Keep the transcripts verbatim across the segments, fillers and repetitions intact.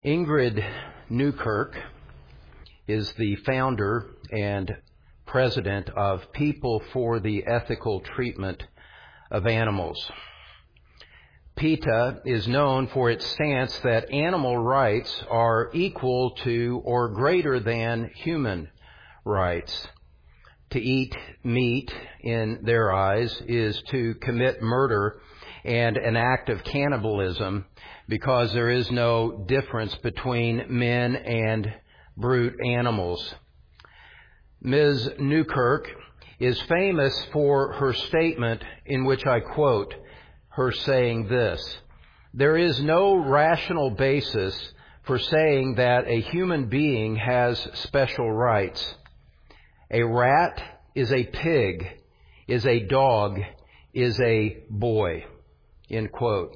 Ingrid Newkirk is the founder and president of People for the Ethical Treatment of Animals. PETA is known for its stance that animal rights are equal to or greater than human rights. To eat meat, in their eyes, is to commit murder and an act of cannibalism because there is no difference between men and brute animals. Miz Newkirk is famous for her statement in which I quote her saying this: "There is no rational basis for saying that a human being has special rights. A rat is a pig, is a dog, is a boy." End quote.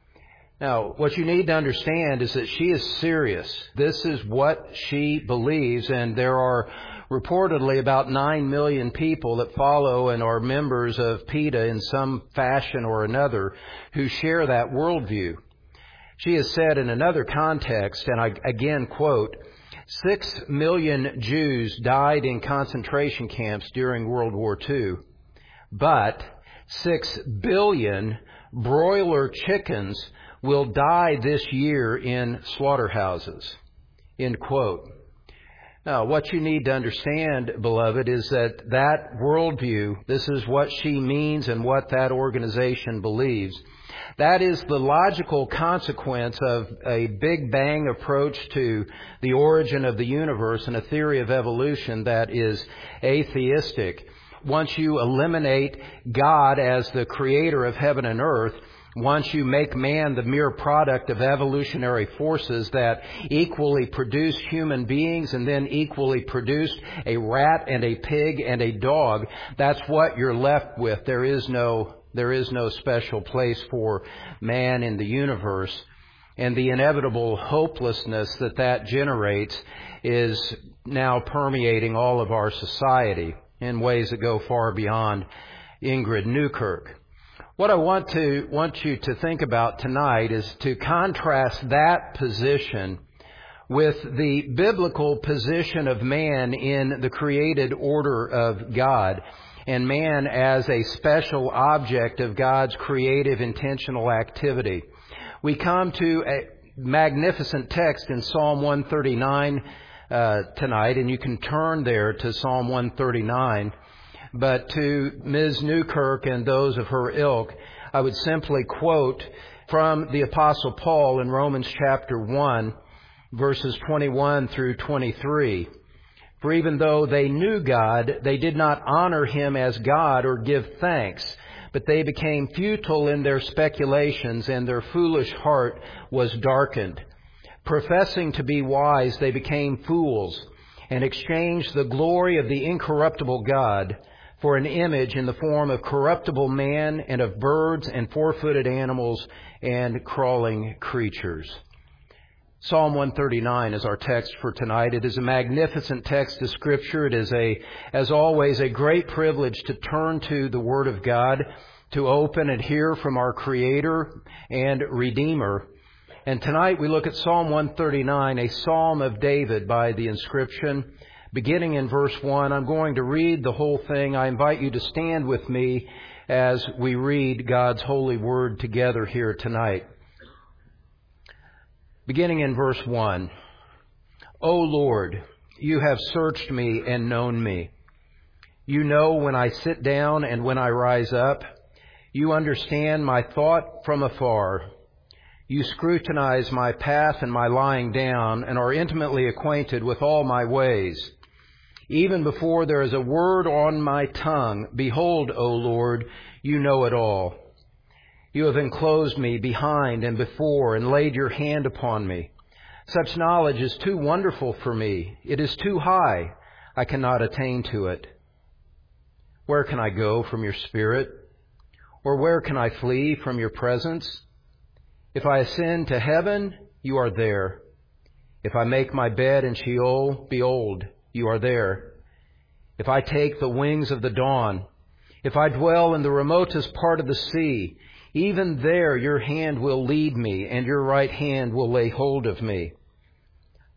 Now, what you need to understand is that she is serious. This is what she believes, and there are reportedly about nine million people that follow and are members of PETA in some fashion or another who share that worldview. She has said in another context, and I again quote, Six million Jews died in concentration camps during World War Two, but six billion broiler chickens will die this year in slaughterhouses. End quote. Now, what you need to understand, beloved, is that that worldview, this is what she means and what that organization believes. That is the logical consequence of a Big Bang approach to the origin of the universe and a theory of evolution that is atheistic. Once you eliminate God as the creator of heaven and earth, once you make man the mere product of evolutionary forces that equally produce human beings and then equally produced a rat and a pig and a dog, that's what you're left with. There is no There is no special place for man in the universe. And the inevitable hopelessness that that generates is now permeating all of our society in ways that go far beyond Ingrid Newkirk. What I want to want you to think about tonight is to contrast that position with the biblical position of man in the created order of God, and man as a special object of God's creative, intentional activity. We come to a magnificent text in Psalm one thirty-nine uh, tonight, and you can turn there to Psalm one thirty-nine. But to Miz Newkirk and those of her ilk, I would simply quote from the Apostle Paul in Romans chapter one, verses twenty-one through twenty-three. For even though they knew God, they did not honor Him as God or give thanks, but they became futile in their speculations, and their foolish heart was darkened. Professing to be wise, they became fools, and exchanged the glory of the incorruptible God for an image in the form of corruptible man and of birds and four-footed animals and crawling creatures. Psalm one thirty-nine is our text for tonight. It is a magnificent text of Scripture. It is, a, as always, a great privilege to turn to the Word of God, to open and hear from our Creator and Redeemer. And tonight we look at Psalm one thirty-nine, a psalm of David by the inscription. Beginning in verse one, I'm going to read the whole thing. I invite you to stand with me as we read God's holy Word together here tonight. Beginning in verse one, O Lord, you have searched me and known me. You know when I sit down and when I rise up. You understand my thought from afar. You scrutinize my path and my lying down and are intimately acquainted with all my ways. Even before there is a word on my tongue, behold, O Lord, you know it all. You have enclosed me behind and before and laid your hand upon me. Such knowledge is too wonderful for me. It is too high. I cannot attain to it. Where can I go from your spirit? Or where can I flee from your presence? If I ascend to heaven, you are there. If I make my bed in Sheol, behold, you are there. If I take the wings of the dawn, if I dwell in the remotest part of the sea, even there your hand will lead me, and your right hand will lay hold of me.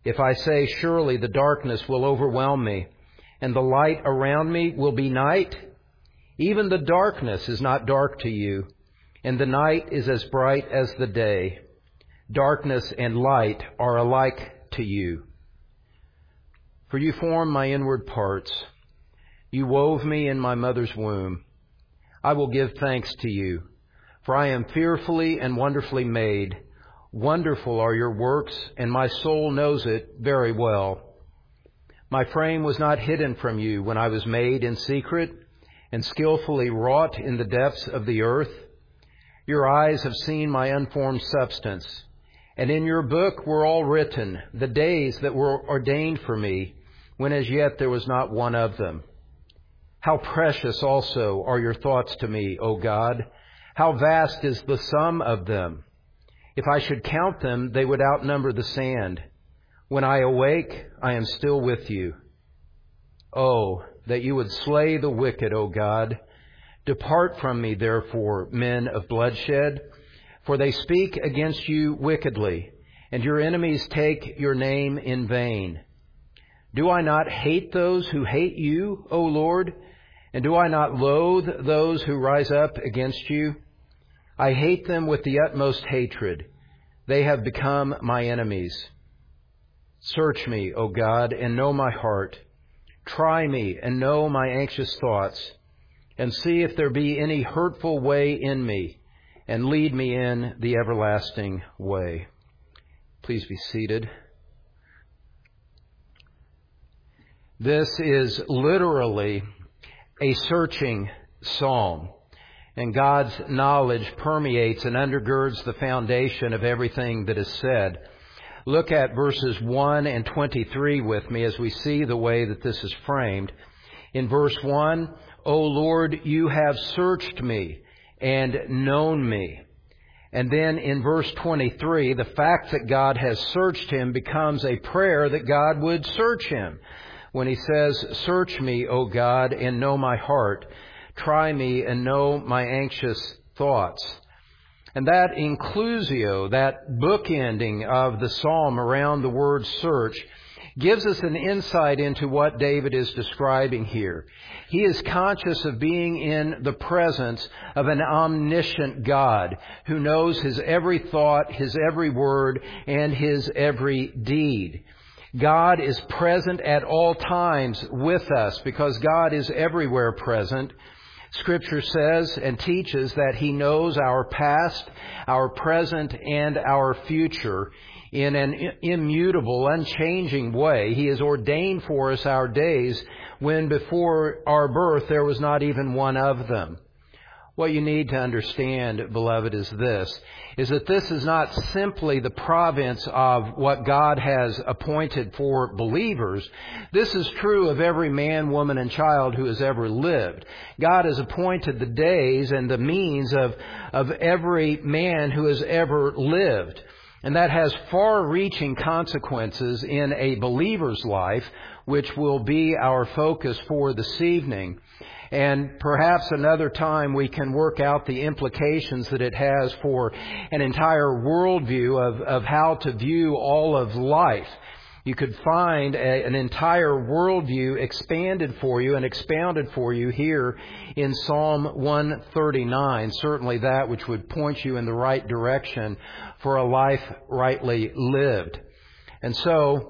If I say, surely the darkness will overwhelm me, and the light around me will be night, even the darkness is not dark to you, and the night is as bright as the day. Darkness and light are alike to you. For you formed my inward parts. You wove me in my mother's womb. I will give thanks to you, for I am fearfully and wonderfully made. Wonderful are your works, and my soul knows it very well. My frame was not hidden from you when I was made in secret and skillfully wrought in the depths of the earth. Your eyes have seen my unformed substance, and in your book were all written the days that were ordained for me, when as yet there was not one of them. How precious also are your thoughts to me, O God! How vast is the sum of them! If I should count them, they would outnumber the sand. When I awake, I am still with you. Oh, that you would slay the wicked, O God! Depart from me, therefore, men of bloodshed, for they speak against you wickedly, and your enemies take your name in vain. Do I not hate those who hate you, O Lord? And do I not loathe those who rise up against you? I hate them with the utmost hatred. They have become my enemies. Search me, O God, and know my heart. Try me and know my anxious thoughts, and see if there be any hurtful way in me, and lead me in the everlasting way. Please be seated. This is literally a searching psalm. And God's knowledge permeates and undergirds the foundation of everything that is said. Look at verses one and twenty-three with me as we see the way that this is framed. In verse one, O Lord, you have searched me and known me. And then in verse twenty-three, the fact that God has searched him becomes a prayer that God would search him. When he says, search me, O God, and know my heart. Try me and know my anxious thoughts. And that inclusio, that bookending of the psalm around the word search, gives us an insight into what David is describing here. He is conscious of being in the presence of an omniscient God who knows his every thought, his every word, and his every deed. God is present at all times with us because God is everywhere present. Scripture says and teaches that He knows our past, our present, and our future in an immutable, unchanging way. He has ordained for us our days when before our birth there was not even one of them. What you need to understand, beloved, is this, is that this is not simply the province of what God has appointed for believers. This is true of every man, woman, and child who has ever lived. God has appointed the days and the means of, of every man who has ever lived. And that has far-reaching consequences in a believer's life, which will be our focus for this evening. And perhaps another time we can work out the implications that it has for an entire worldview of, of how to view all of life. You could find a, an entire worldview expanded for you and expounded for you here in Psalm one thirty-nine. Certainly that which would point you in the right direction for a life rightly lived. And so,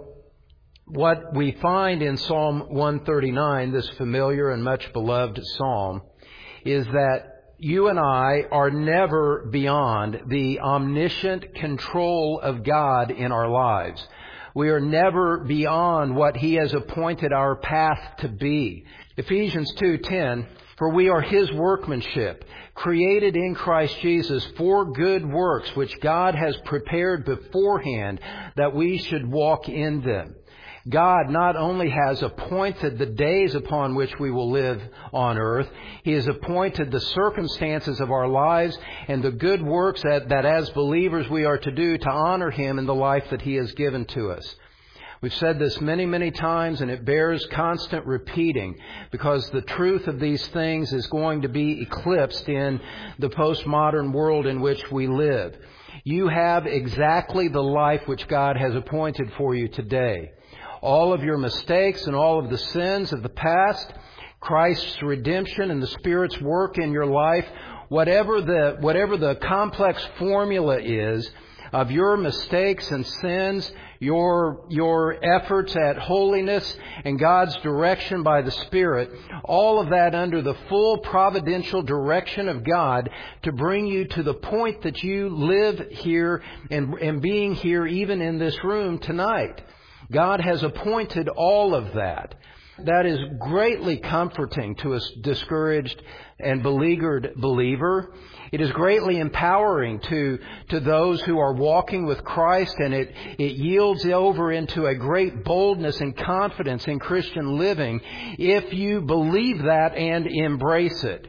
what we find in Psalm one thirty-nine, this familiar and much beloved psalm, is that you and I are never beyond the omniscient control of God in our lives. We are never beyond what He has appointed our path to be. Ephesians two ten, for we are His workmanship, created in Christ Jesus for good works, which God has prepared beforehand that we should walk in them. God not only has appointed the days upon which we will live on earth, He has appointed the circumstances of our lives and the good works that, that as believers we are to do to honor Him in the life that He has given to us. We've said this many, many times, and it bears constant repeating, because the truth of these things is going to be eclipsed in the postmodern world in which we live. You have exactly the life which God has appointed for you today. All of your mistakes and all of the sins of the past, Christ's redemption and the Spirit's work in your life, whatever the, whatever the complex formula is of your mistakes and sins, your, your efforts at holiness and God's direction by the Spirit, all of that under the full providential direction of God to bring you to the point that you live here and, and being here even in this room tonight. God has appointed all of that. That is greatly comforting to a discouraged and beleaguered believer. It is greatly empowering to, to those who are walking with Christ, and it, it yields over into a great boldness and confidence in Christian living if you believe that and embrace it.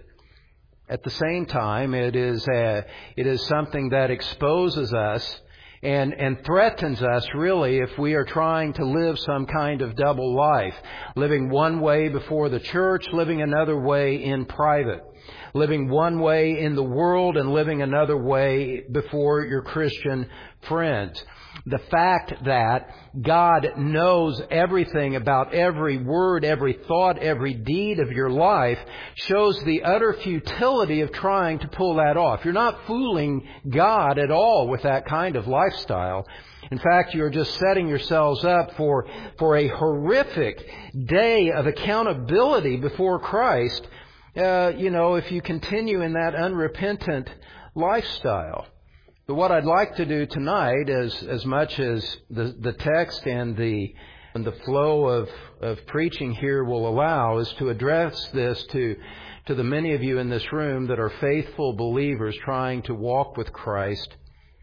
At the same time, it is a, it is something that exposes us and, and threatens us, really, if we are trying to live some kind of double life, living one way before the church, living another way in private, living one way in the world and living another way before your Christian friends. The fact that God knows everything about every word, every thought, every deed of your life shows the utter futility of trying to pull that off. You're not fooling God at all with that kind of lifestyle. In fact, you're just setting yourselves up for, for a horrific day of accountability before Christ, uh, you know, if you continue in that unrepentant lifestyle. But what I'd like to do tonight, as as much as the, the text and the and the flow of, of preaching here will allow, is to address this to to the many of you in this room that are faithful believers trying to walk with Christ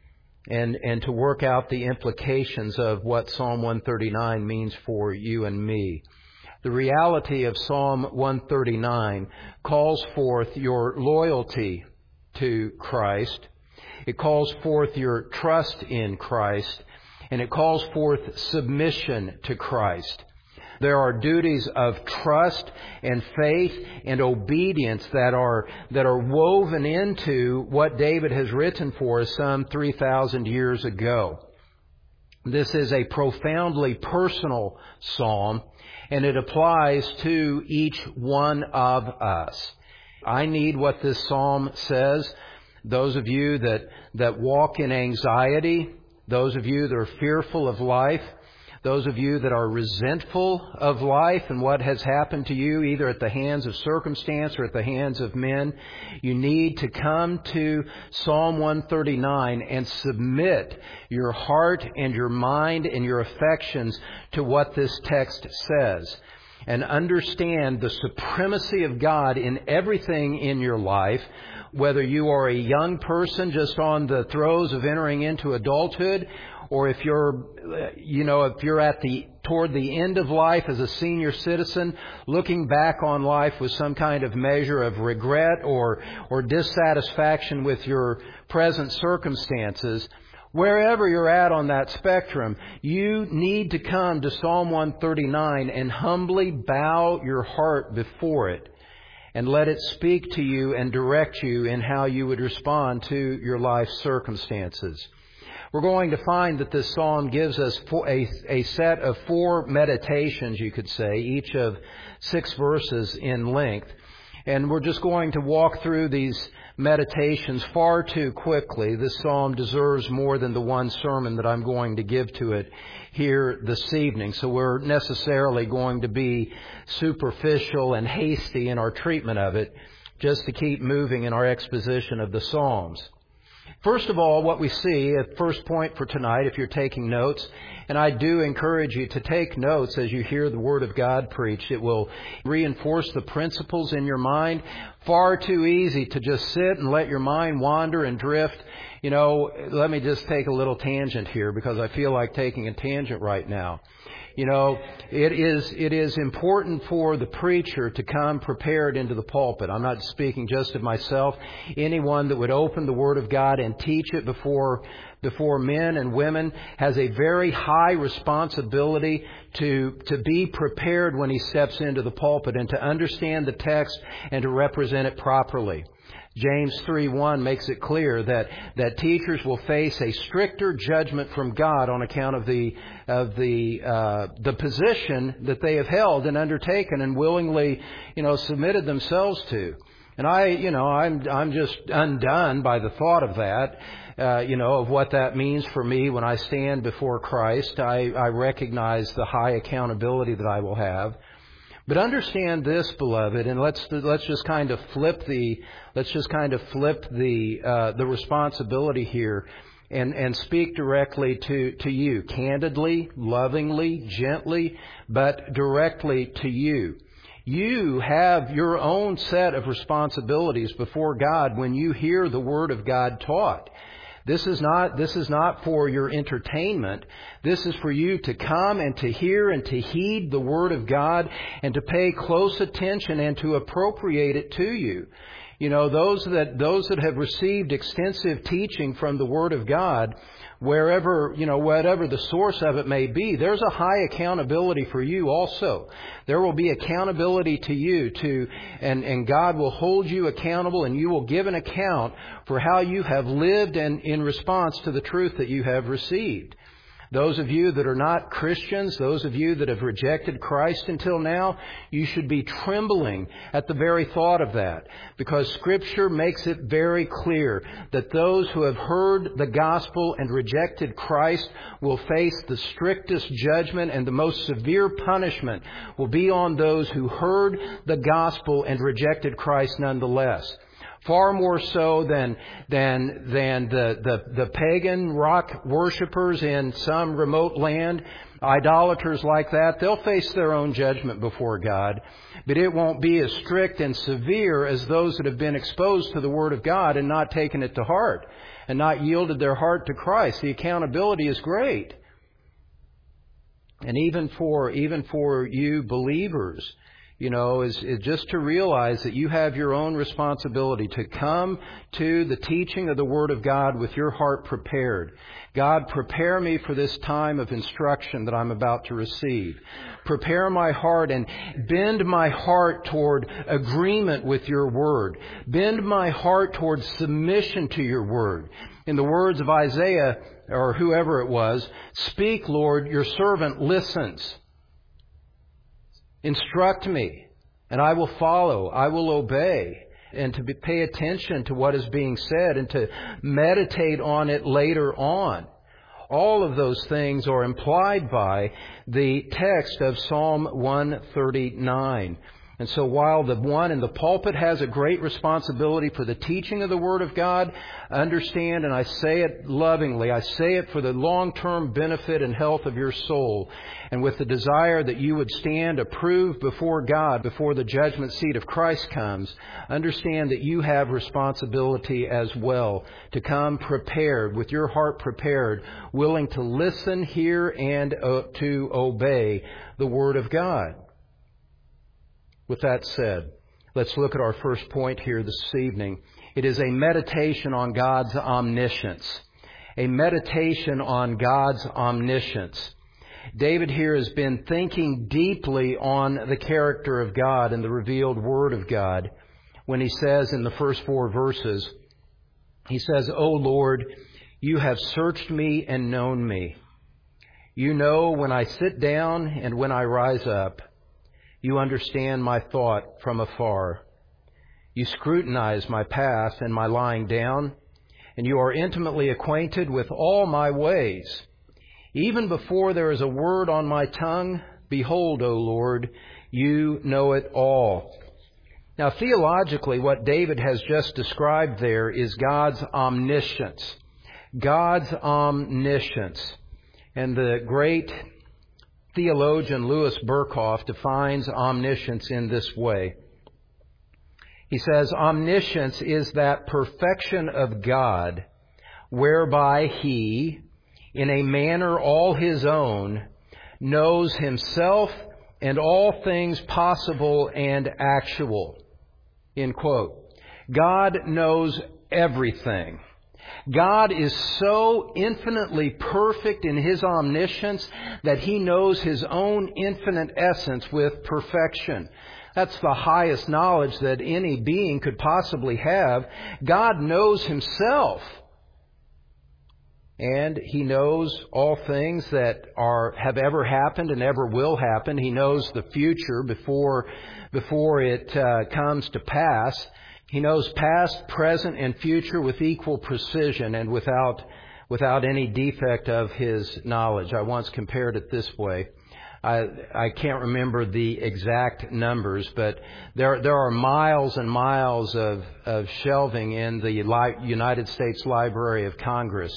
and and to work out the implications of what Psalm one thirty-nine means for you and me. The reality of Psalm one thirty-nine calls forth your loyalty to Christ. It calls forth your trust in Christ, and it calls forth submission to Christ. There are duties of trust and faith and obedience that are that are woven into what David has written for us some three thousand years ago. This is a profoundly personal psalm, and it applies to each one of us. I need what this psalm says. Those of you that, that walk in anxiety, those of you that are fearful of life, those of you that are resentful of life and what has happened to you, either at the hands of circumstance or at the hands of men, you need to come to Psalm one thirty-nine and submit your heart and your mind and your affections to what this text says, and understand the supremacy of God in everything in your life. Whether you are a young person just on the throes of entering into adulthood, or if you're, you know, if you're at the, toward the end of life as a senior citizen, looking back on life with some kind of measure of regret or, or dissatisfaction with your present circumstances, wherever you're at on that spectrum, you need to come to Psalm one thirty-nine and humbly bow your heart before it, and let it speak to you and direct you in how you would respond to your life circumstances. We're going to find that this psalm gives us a, a set of four meditations, you could say, each of six verses in length. And we're just going to walk through these meditations far too quickly. This psalm deserves more than the one sermon that I'm going to give to it here this evening. So we're necessarily going to be superficial and hasty in our treatment of it, just to keep moving in our exposition of the Psalms. First of all, what we see, at first point for tonight, if you're taking notes, and I do encourage you to take notes as you hear the Word of God preached. It will reinforce the principles in your mind. Far too easy to just sit and let your mind wander and drift. You know, let me just take a little tangent here because I feel like taking a tangent right now. You know, it is, it is important for the preacher to come prepared into the pulpit. I'm not speaking just of myself. Anyone that would open the Word of God and teach it before, before men and women has a very high responsibility to, to be prepared when he steps into the pulpit and to understand the text and to represent it properly. James three one makes it clear that, that teachers will face a stricter judgment from God on account of the of the uh, the position that they have held and undertaken and willingly, you know, submitted themselves to. And I, you know, I'm I'm just undone by the thought of that, uh, you know, of what that means for me when I stand before Christ. I, I recognize the high accountability that I will have. But understand this, beloved, and let's let's just kind of flip the let's just kind of flip the uh, the responsibility here, and and speak directly to to you, candidly, lovingly, gently, but directly to you. You have your own set of responsibilities before God when you hear the Word of God taught. This is not, this is not for your entertainment. This is for you to come and to hear and to heed the Word of God and to pay close attention and to appropriate it to you. You know, those that, those that have received extensive teaching from the Word of God, wherever, you know, whatever the source of it may be, there's a high accountability for you also. There will be accountability to you to, and, and God will hold you accountable, and you will give an account for how you have lived and in response to the truth that you have received. Those of you that are not Christians, those of you that have rejected Christ until now, you should be trembling at the very thought of that, because Scripture makes it very clear that those who have heard the gospel and rejected Christ will face the strictest judgment, and the most severe punishment will be on those who heard the gospel and rejected Christ nonetheless. Far more so than than than the, the, the pagan rock worshippers in some remote land, idolaters like that. They'll face their own judgment before God, but it won't be as strict and severe as those that have been exposed to the Word of God and not taken it to heart and not yielded their heart to Christ. The accountability is great. And even for even for you believers, you know, is, is just to realize that you have your own responsibility to come to the teaching of the Word of God with your heart prepared. God, prepare me for this time of instruction that I'm about to receive. Prepare my heart and bend my heart toward agreement with your Word. Bend my heart toward submission to your Word. In the words of Isaiah, or whoever it was, "Speak, Lord, your servant listens. Instruct me, and I will follow, I will obey," and to be, pay attention to what is being said and to meditate on it later on. All of those things are implied by the text of Psalm one thirty-nine. And so while the one in the pulpit has a great responsibility for the teaching of the Word of God, understand, and I say it lovingly, I say it for the long-term benefit and health of your soul, and with the desire that you would stand approved before God before the judgment seat of Christ comes, understand that you have responsibility as well to come prepared, with your heart prepared, willing to listen, hear, and uh, to obey the Word of God. With that said, let's look at our first point here this evening. It is a meditation on God's omniscience. A meditation on God's omniscience. David here has been thinking deeply on the character of God and the revealed Word of God when he says in the first four verses, he says, "O Lord, you have searched me and known me. You know when I sit down and when I rise up. You understand my thought from afar. You scrutinize my path and my lying down, and you are intimately acquainted with all my ways. Even before there is a word on my tongue, behold, O Lord, you know it all." Now, theologically, what David has just described there is God's omniscience. God's omniscience. And the great theologian Louis Berkhoff defines omniscience in this way. He says, "Omniscience is that perfection of God whereby he, in a manner all his own, knows himself and all things possible and actual. End quote. God knows everything. God is so infinitely perfect in His omniscience that He knows His own infinite essence with perfection. That's the highest knowledge that any being could possibly have. God knows Himself. And He knows all things that are have ever happened and ever will happen. He knows the future before, before it uh, comes to pass. He knows past, present, and future with equal precision and without without any defect of His knowledge. I once compared it this way. I, I can't remember the exact numbers, but there there are miles and miles of, of shelving in the Li- United States Library of Congress,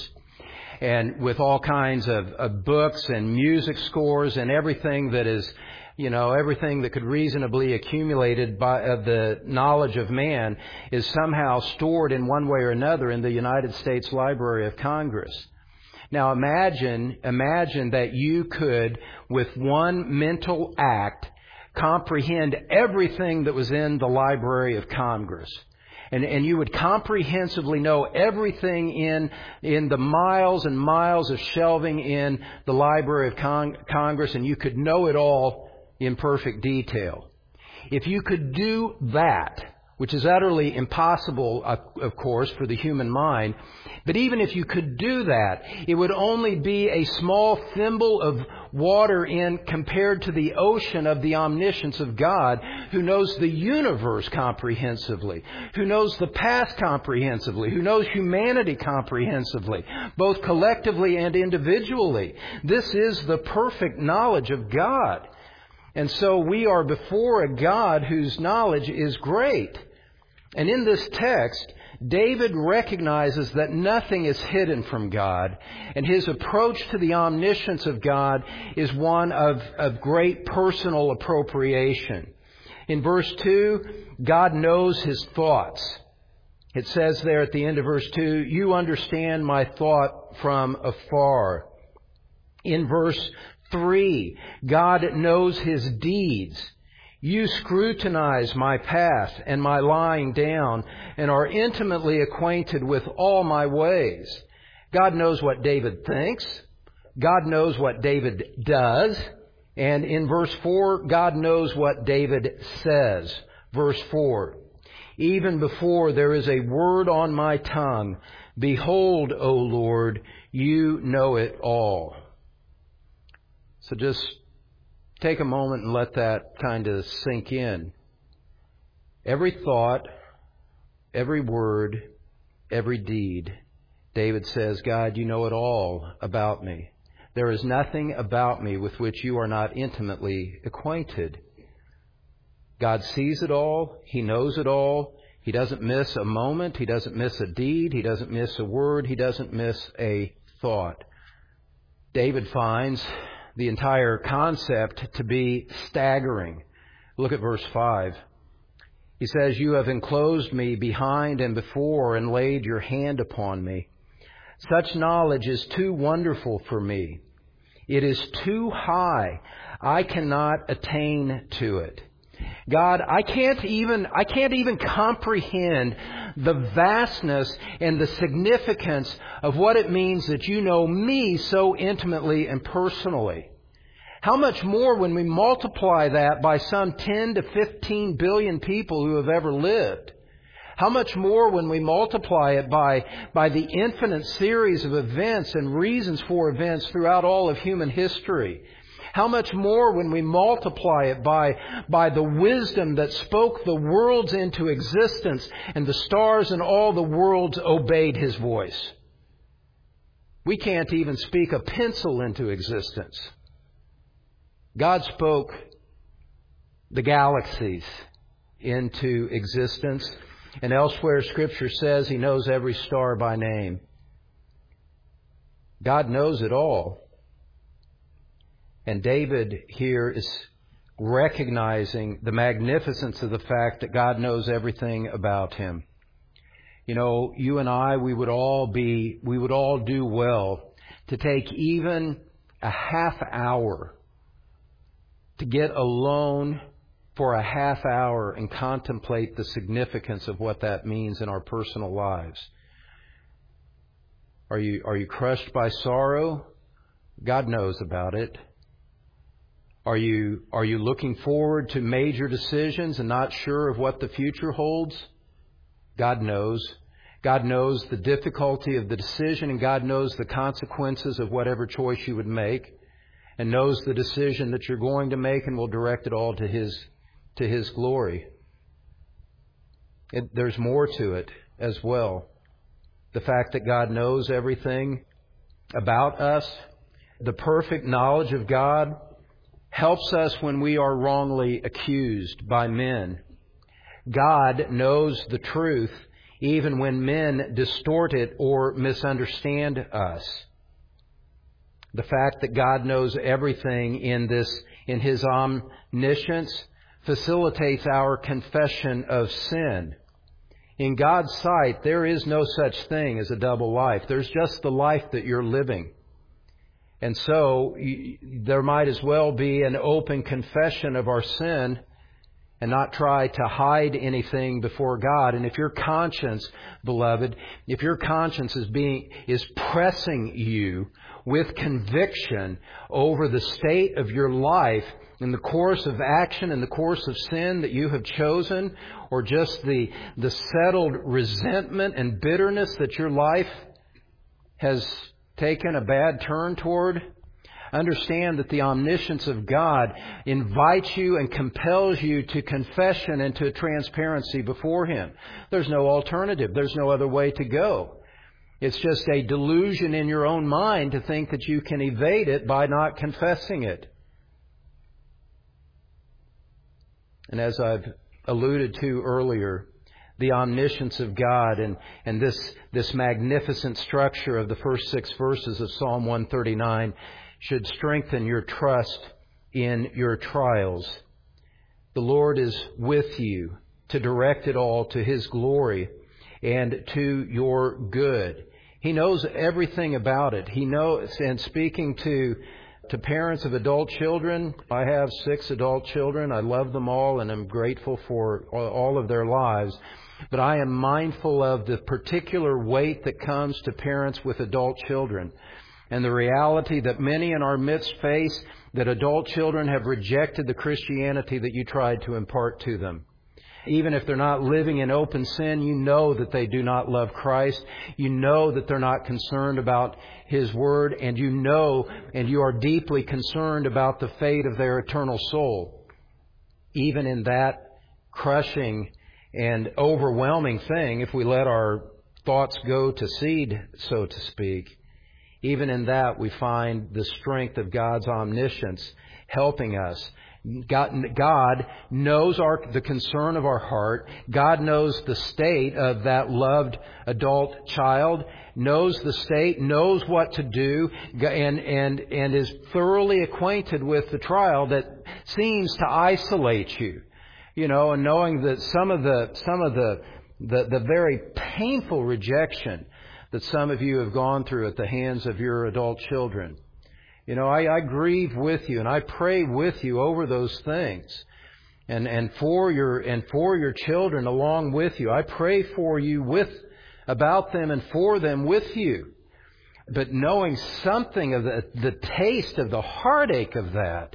and with all kinds of, of books and music scores and everything that is, you know, everything that could reasonably accumulated by uh, the knowledge of man is somehow stored in one way or another in the United States Library of Congress. Now imagine, imagine that you could, with one mental act, comprehend everything that was in the Library of Congress. And, and you would comprehensively know everything in, in the miles and miles of shelving in the Library of Con- Congress, and you could know it all in perfect detail. If you could do that, which is utterly impossible, of course, for the human mind, but even if you could do that, it would only be a small thimble of water in compared to the ocean of the omniscience of God, who knows the universe comprehensively, who knows the past comprehensively, who knows humanity comprehensively, both collectively and individually. This is the perfect knowledge of God. And so we are before a God whose knowledge is great. And in this text, David recognizes that nothing is hidden from God, and his approach to the omniscience of God is one of, of great personal appropriation. In verse two, God knows His thoughts. It says there at the end of verse two, "You understand my thought from afar." In verse three, God knows His deeds. "You scrutinize my path and my lying down and are intimately acquainted with all my ways." God knows what David thinks. God knows what David does. And in verse four, God knows what David says. Verse four, "Even before there is a word on my tongue, behold, O Lord, you know it all." So just take a moment and let that kind of sink in. Every thought, every word, every deed, David says, "God, you know it all about me. There is nothing about me with which you are not intimately acquainted." God sees it all. He knows it all. He doesn't miss a moment. He doesn't miss a deed. He doesn't miss a word. He doesn't miss a thought. David finds the entire concept to be staggering. Look at verse five. He says, "You have enclosed me behind and before and laid your hand upon me. Such knowledge is too wonderful for me. It is too high. I cannot attain to it." God, I can't even, I can't even comprehend the vastness and the significance of what it means that you know me so intimately and personally. How much more when we multiply that by some ten to fifteen billion people who have ever lived? How much more when we multiply it by, by the infinite series of events and reasons for events throughout all of human history? How much more when we multiply it by, by the wisdom that spoke the worlds into existence and the stars and all the worlds obeyed His voice? We can't even speak a pencil into existence. God spoke the galaxies into existence, and elsewhere Scripture says He knows every star by name. God knows it all. And David here is recognizing the magnificence of the fact that God knows everything about him. You know, you and I, we would all be, we would all do well to take even a half hour to get alone for a half hour and contemplate the significance of what that means in our personal lives. Are you, are you crushed by sorrow? God knows about it. Are you, are you looking forward to major decisions and not sure of what the future holds? God knows. God knows the difficulty of the decision, and God knows the consequences of whatever choice you would make, and knows the decision that you're going to make, and will direct it all to His, to His glory. It, there's more to it as well. The fact that God knows everything about us, the perfect knowledge of God, helps us when we are wrongly accused by men. God knows the truth even when men distort it or misunderstand us. The fact that God knows everything in this, in His omniscience, facilitates our confession of sin. In God's sight, there is no such thing as a double life. There's just the life that you're living. And so there might as well be an open confession of our sin and not try to hide anything before God. And if your conscience, beloved, if your conscience is being, is pressing you with conviction over the state of your life in the course of action, in the course of sin that you have chosen, or just the, the settled resentment and bitterness that your life has taken a bad turn toward, understand that the omniscience of God invites you and compels you to confession and to transparency before Him. There's no alternative. There's no other way to go. It's just a delusion in your own mind to think that you can evade it by not confessing it. And as I've alluded to earlier, the omniscience of God and, and this, this magnificent structure of the first six verses of Psalm one thirty-nine should strengthen your trust in your trials. The Lord is with you to direct it all to His glory and to your good. He knows everything about it. He knows, and speaking to To parents of adult children, I have six adult children. I love them all and I'm grateful for all of their lives. But I am mindful of the particular weight that comes to parents with adult children, and the reality that many in our midst face that adult children have rejected the Christianity that you tried to impart to them. Even if they're not living in open sin, you know that they do not love Christ. You know that they're not concerned about His Word. And you know and you are deeply concerned about the fate of their eternal soul. Even in that crushing and overwhelming thing, if we let our thoughts go to seed, so to speak, even in that we find the strength of God's omniscience helping us. God, God knows our, the concern of our heart. God knows the state of that loved adult child, knows the state, knows what to do, and, and, and is thoroughly acquainted with the trial that seems to isolate you. You know, and knowing that some of the, some of the, the, the very painful rejection that some of you have gone through at the hands of your adult children. You know, I, I grieve with you and I pray with you over those things. And, and for your, and for your children along with you. I pray for you with, about them and for them with you. But knowing something of the, the taste of the heartache of that,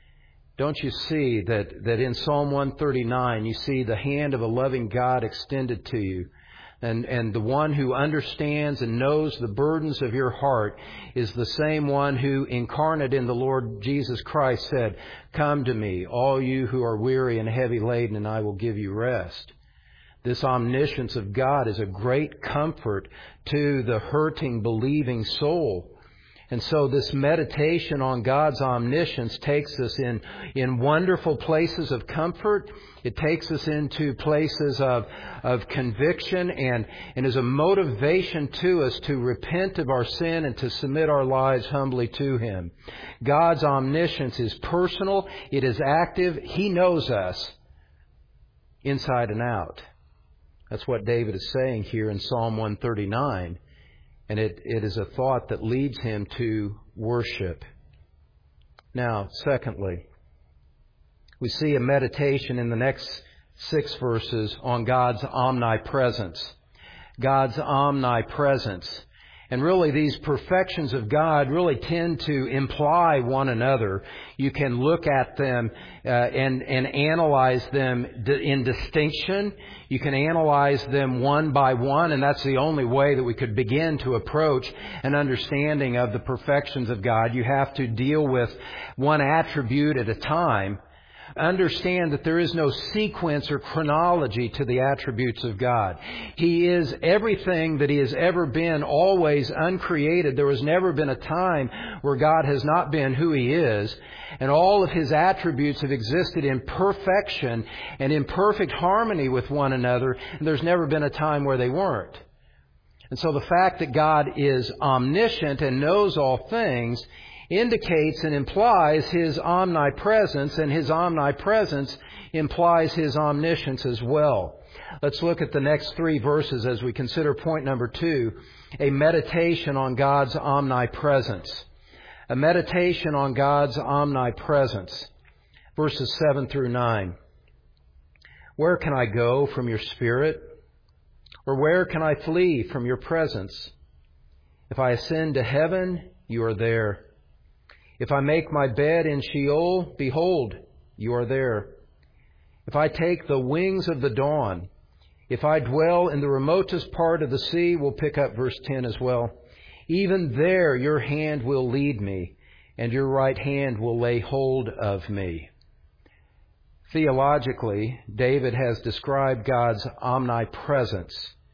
don't you see that, that in Psalm one thirty-nine you see the hand of a loving God extended to you? And, and the one who understands and knows the burdens of your heart is the same one who, incarnate in the Lord Jesus Christ, said, "Come to me, all you who are weary and heavy laden, and I will give you rest." This omniscience of God is a great comfort to the hurting, believing soul. And so this meditation on God's omniscience takes us in, in wonderful places of comfort. It takes us into places of, of conviction and, and is a motivation to us to repent of our sin and to submit our lives humbly to Him. God's omniscience is personal. It is active. He knows us inside and out. That's what David is saying here in Psalm one thirty-nine. And it, it is a thought that leads him to worship. Now, secondly, we see a meditation in the next six verses on God's omnipresence. God's omnipresence. And really, these perfections of God really tend to imply one another. You can look at them uh, and, and analyze them in distinction. You can analyze them one by one, and that's the only way that we could begin to approach an understanding of the perfections of God. You have to deal with one attribute at a time. Understand that there is no sequence or chronology to the attributes of God. He is everything that He has ever been, always uncreated. There has never been a time where God has not been who He is. And all of His attributes have existed in perfection and in perfect harmony with one another. And there's never been a time where they weren't. And so the fact that God is omniscient and knows all things indicates and implies His omnipresence, and His omnipresence implies His omniscience as well. Let's look at the next three verses as we consider point number two, a meditation on God's omnipresence. A meditation on God's omnipresence. Verses seven through nine. Where can I go from your Spirit? Or where can I flee from your presence? If I ascend to heaven, you are there. If I make my bed in Sheol, behold, you are there. If I take the wings of the dawn, if I dwell in the remotest part of the sea, we'll pick up verse ten as well. Even there your hand will lead me, and your right hand will lay hold of me. Theologically, David has described God's omnipresence.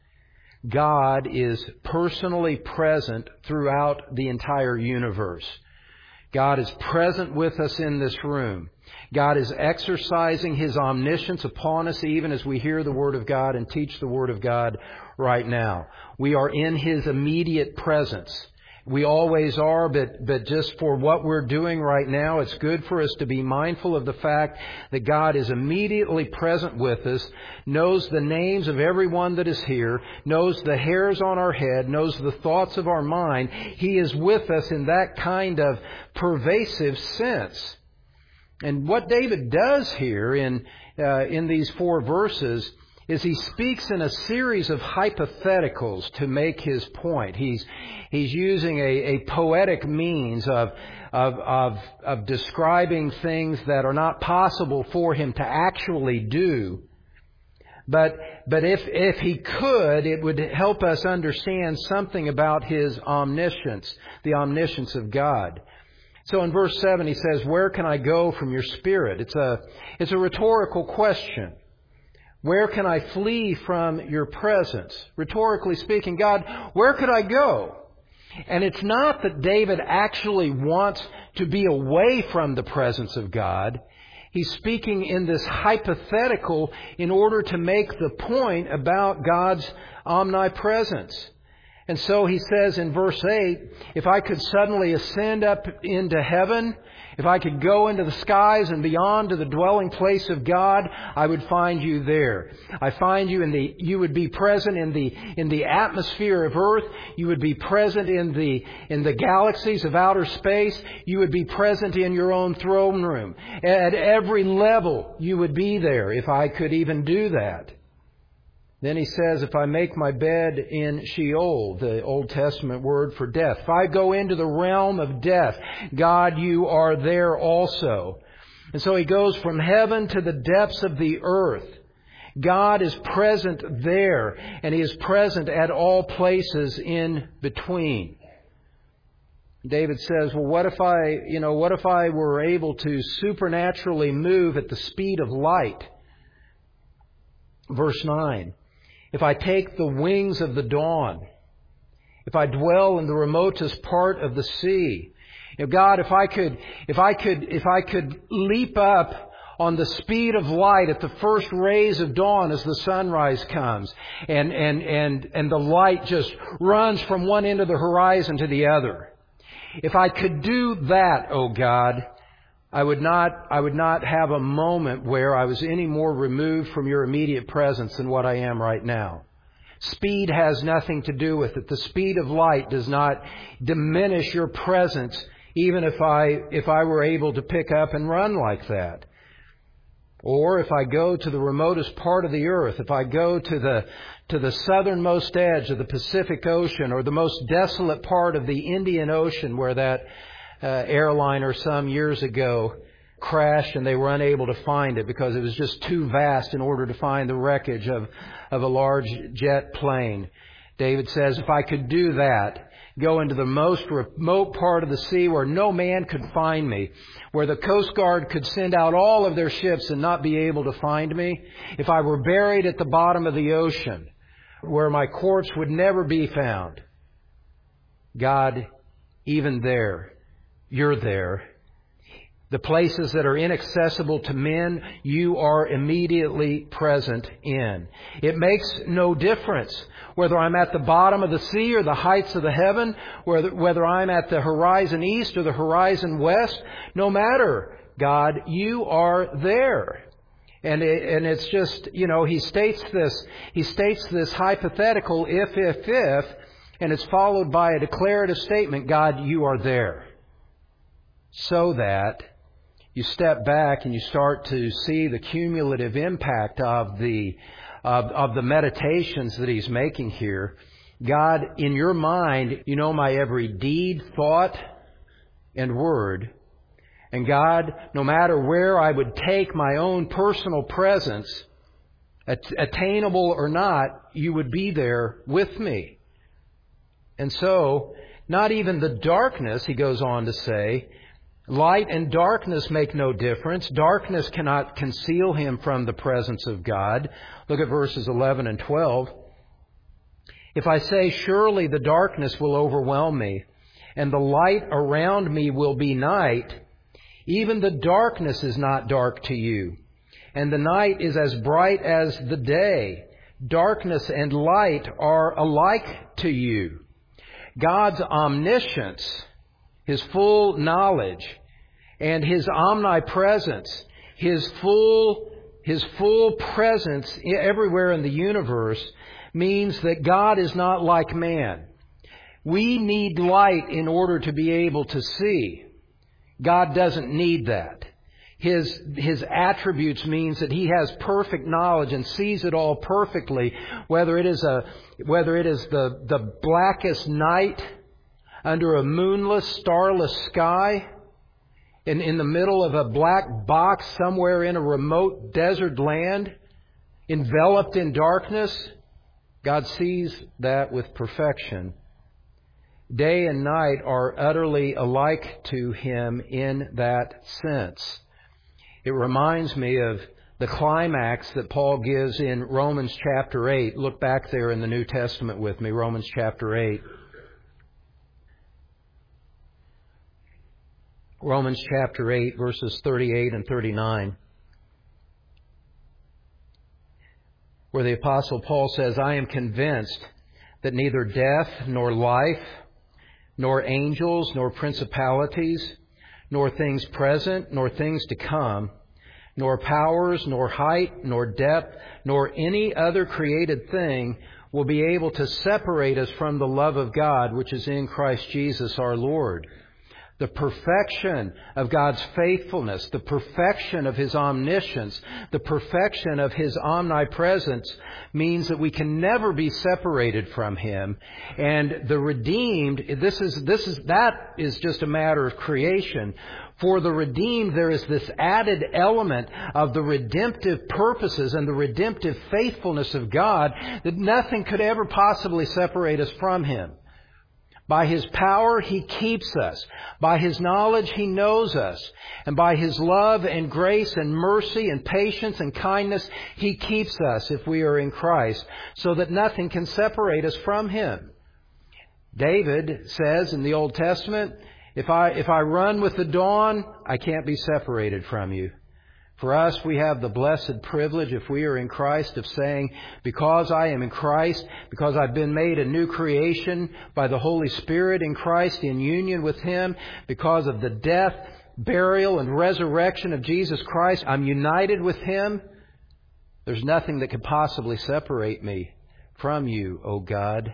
God is personally present throughout the entire universe. God is present with us in this room. God is exercising His omniscience upon us even as we hear the Word of God and teach the Word of God right now. We are in His immediate presence. We always are, but, but just for what we're doing right now, it's good for us to be mindful of the fact that God is immediately present with us, knows the names of everyone that is here, knows the hairs on our head, knows the thoughts of our mind. He is with us in that kind of pervasive sense. And what David does here in, uh, in these four verses is he speaks in a series of hypotheticals to make his point. He's he's using a, a poetic means of, of of of describing things that are not possible for him to actually do. But but if if he could, it would help us understand something about His omniscience, the omniscience of God. So in verse seven he says, "Where can I go from your Spirit?" It's a it's a rhetorical question. Where can I flee from your presence? Rhetorically speaking, God, where could I go? And it's not that David actually wants to be away from the presence of God. He's speaking in this hypothetical in order to make the point about God's omnipresence. And so he says in verse eight, if I could suddenly ascend up into heaven, if I could go into the skies and beyond to the dwelling place of God, I would find you there. I find you in the, you would be present in the, in the atmosphere of earth. You would be present in the, in the galaxies of outer space. You would be present in your own throne room. At every level, you would be there if I could even do that. Then he says, if I make my bed in Sheol, the Old Testament word for death, if I go into the realm of death, God, you are there also. And so he goes from heaven to the depths of the earth. God is present there, and He is present at all places in between. David says, well, what if I, you know, what if I were able to supernaturally move at the speed of light? Verse nine. If I take the wings of the dawn, if I dwell in the remotest part of the sea, you know, God, if I could, if I could, if I could leap up on the speed of light at the first rays of dawn as the sunrise comes, and and and and the light just runs from one end of the horizon to the other. If I could do that, oh God, I would not, I would not have a moment where I was any more removed from your immediate presence than what I am right now. Speed has nothing to do with it. The speed of light does not diminish your presence, even if I, if I were able to pick up and run like that. Or if I go to the remotest part of the earth, if I go to the, to the southernmost edge of the Pacific Ocean or the most desolate part of the Indian Ocean where that uh, airliner some years ago crashed and they were unable to find it because it was just too vast in order to find the wreckage of, of a large jet plane. David says, if I could do that, go into the most remote part of the sea where no man could find me, where the Coast Guard could send out all of their ships and not be able to find me, if I were buried at the bottom of the ocean, where my corpse would never be found, God, even there, you're there. The places that are inaccessible to men, you are immediately present in. It makes no difference whether I'm at the bottom of the sea or the heights of the heaven, whether, whether I'm at the horizon east or the horizon west. No matter, God, you are there. And it, and it's just, you know, he states this, he states this hypothetical if, if, if, and it's followed by a declarative statement, God, you are there. So that you step back and you start to see the cumulative impact of the of, of the meditations that he's making here. God, in your mind, you know my every deed, thought, and word. And God, no matter where I would take my own personal presence, attainable or not, you would be there with me. And so, not even the darkness, he goes on to say, light and darkness make no difference. Darkness cannot conceal him from the presence of God. Look at verses eleven and twelve. If I say, surely the darkness will overwhelm me, and the light around me will be night, even the darkness is not dark to you, and the night is as bright as the day. Darkness and light are alike to you. God's omniscience, His full knowledge, and His omnipresence, His full, His full presence everywhere in the universe means that God is not like man. We need light in order to be able to see. God doesn't need that. His, His attributes means that He has perfect knowledge and sees it all perfectly, whether it is a, whether it is the, the blackest night under a moonless, starless sky, in, in the middle of a black box somewhere in a remote desert land, enveloped in darkness. God sees that with perfection. Day and night are utterly alike to Him in that sense. It reminds me of the climax that Paul gives in Romans chapter eight. Look back there in the New Testament with me, Romans chapter eight. Romans chapter eight, verses thirty-eight and thirty-nine, where the Apostle Paul says, I am convinced that neither death nor life, nor angels, nor principalities, nor things present, nor things to come, nor powers, nor height, nor depth, nor any other created thing will be able to separate us from the love of God, which is in Christ Jesus our Lord. The perfection of God's faithfulness, the perfection of His omniscience, the perfection of His omnipresence means that we can never be separated from Him. And the redeemed, this is, this is, that is just a matter of creation. For the redeemed, there is this added element of the redemptive purposes and the redemptive faithfulness of God that nothing could ever possibly separate us from Him. By His power, He keeps us. By His knowledge, He knows us. And by His love and grace and mercy and patience and kindness, He keeps us if we are in Christ, so that nothing can separate us from Him. David says in the Old Testament, if I, if I run with the dawn, I can't be separated from you. For us, we have the blessed privilege, if we are in Christ, of saying, because I am in Christ, because I've been made a new creation by the Holy Spirit in Christ, in union with Him, because of the death, burial, and resurrection of Jesus Christ. I'm united with Him. There's nothing that could possibly separate me from You, O God.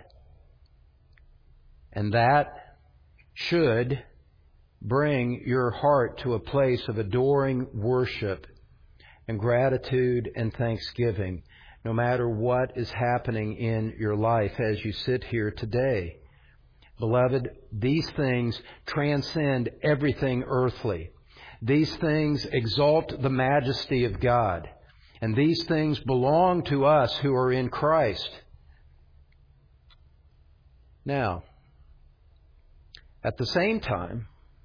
And that should bring your heart to a place of adoring worship and gratitude and thanksgiving, no matter what is happening in your life as you sit here today. Beloved, these things transcend everything earthly. These things exalt the majesty of God. And these things belong to us who are in Christ. Now, at the same time,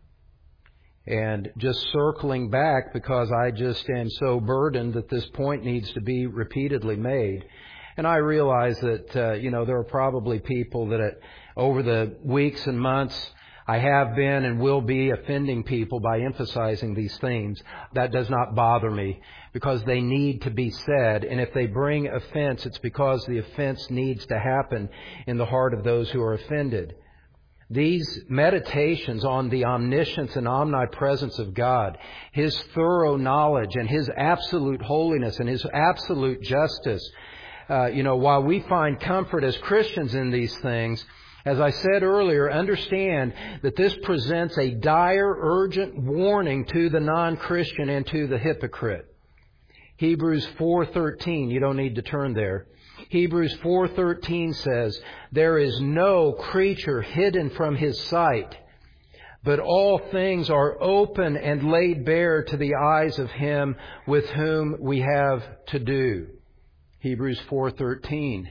and just circling back because I just am so burdened that this point needs to be repeatedly made. And I realize that, uh, you know, there are probably people that at, over the weeks and months I have been and will be offending people by emphasizing these themes. That does not bother me because they need to be said. And if they bring offense, it's because the offense needs to happen in the heart of those who are offended. These meditations on the omniscience and omnipresence of God, His thorough knowledge and His absolute holiness and His absolute justice, uh, you know, while we find comfort as Christians in these things, as I said earlier, understand that this presents a dire, urgent warning to the non-Christian and to the hypocrite. Hebrews four thirteen, you don't need to turn there. Hebrews four thirteen says, "There is no creature hidden from His sight, but all things are open and laid bare to the eyes of Him with whom we have to do." Hebrews four thirteen.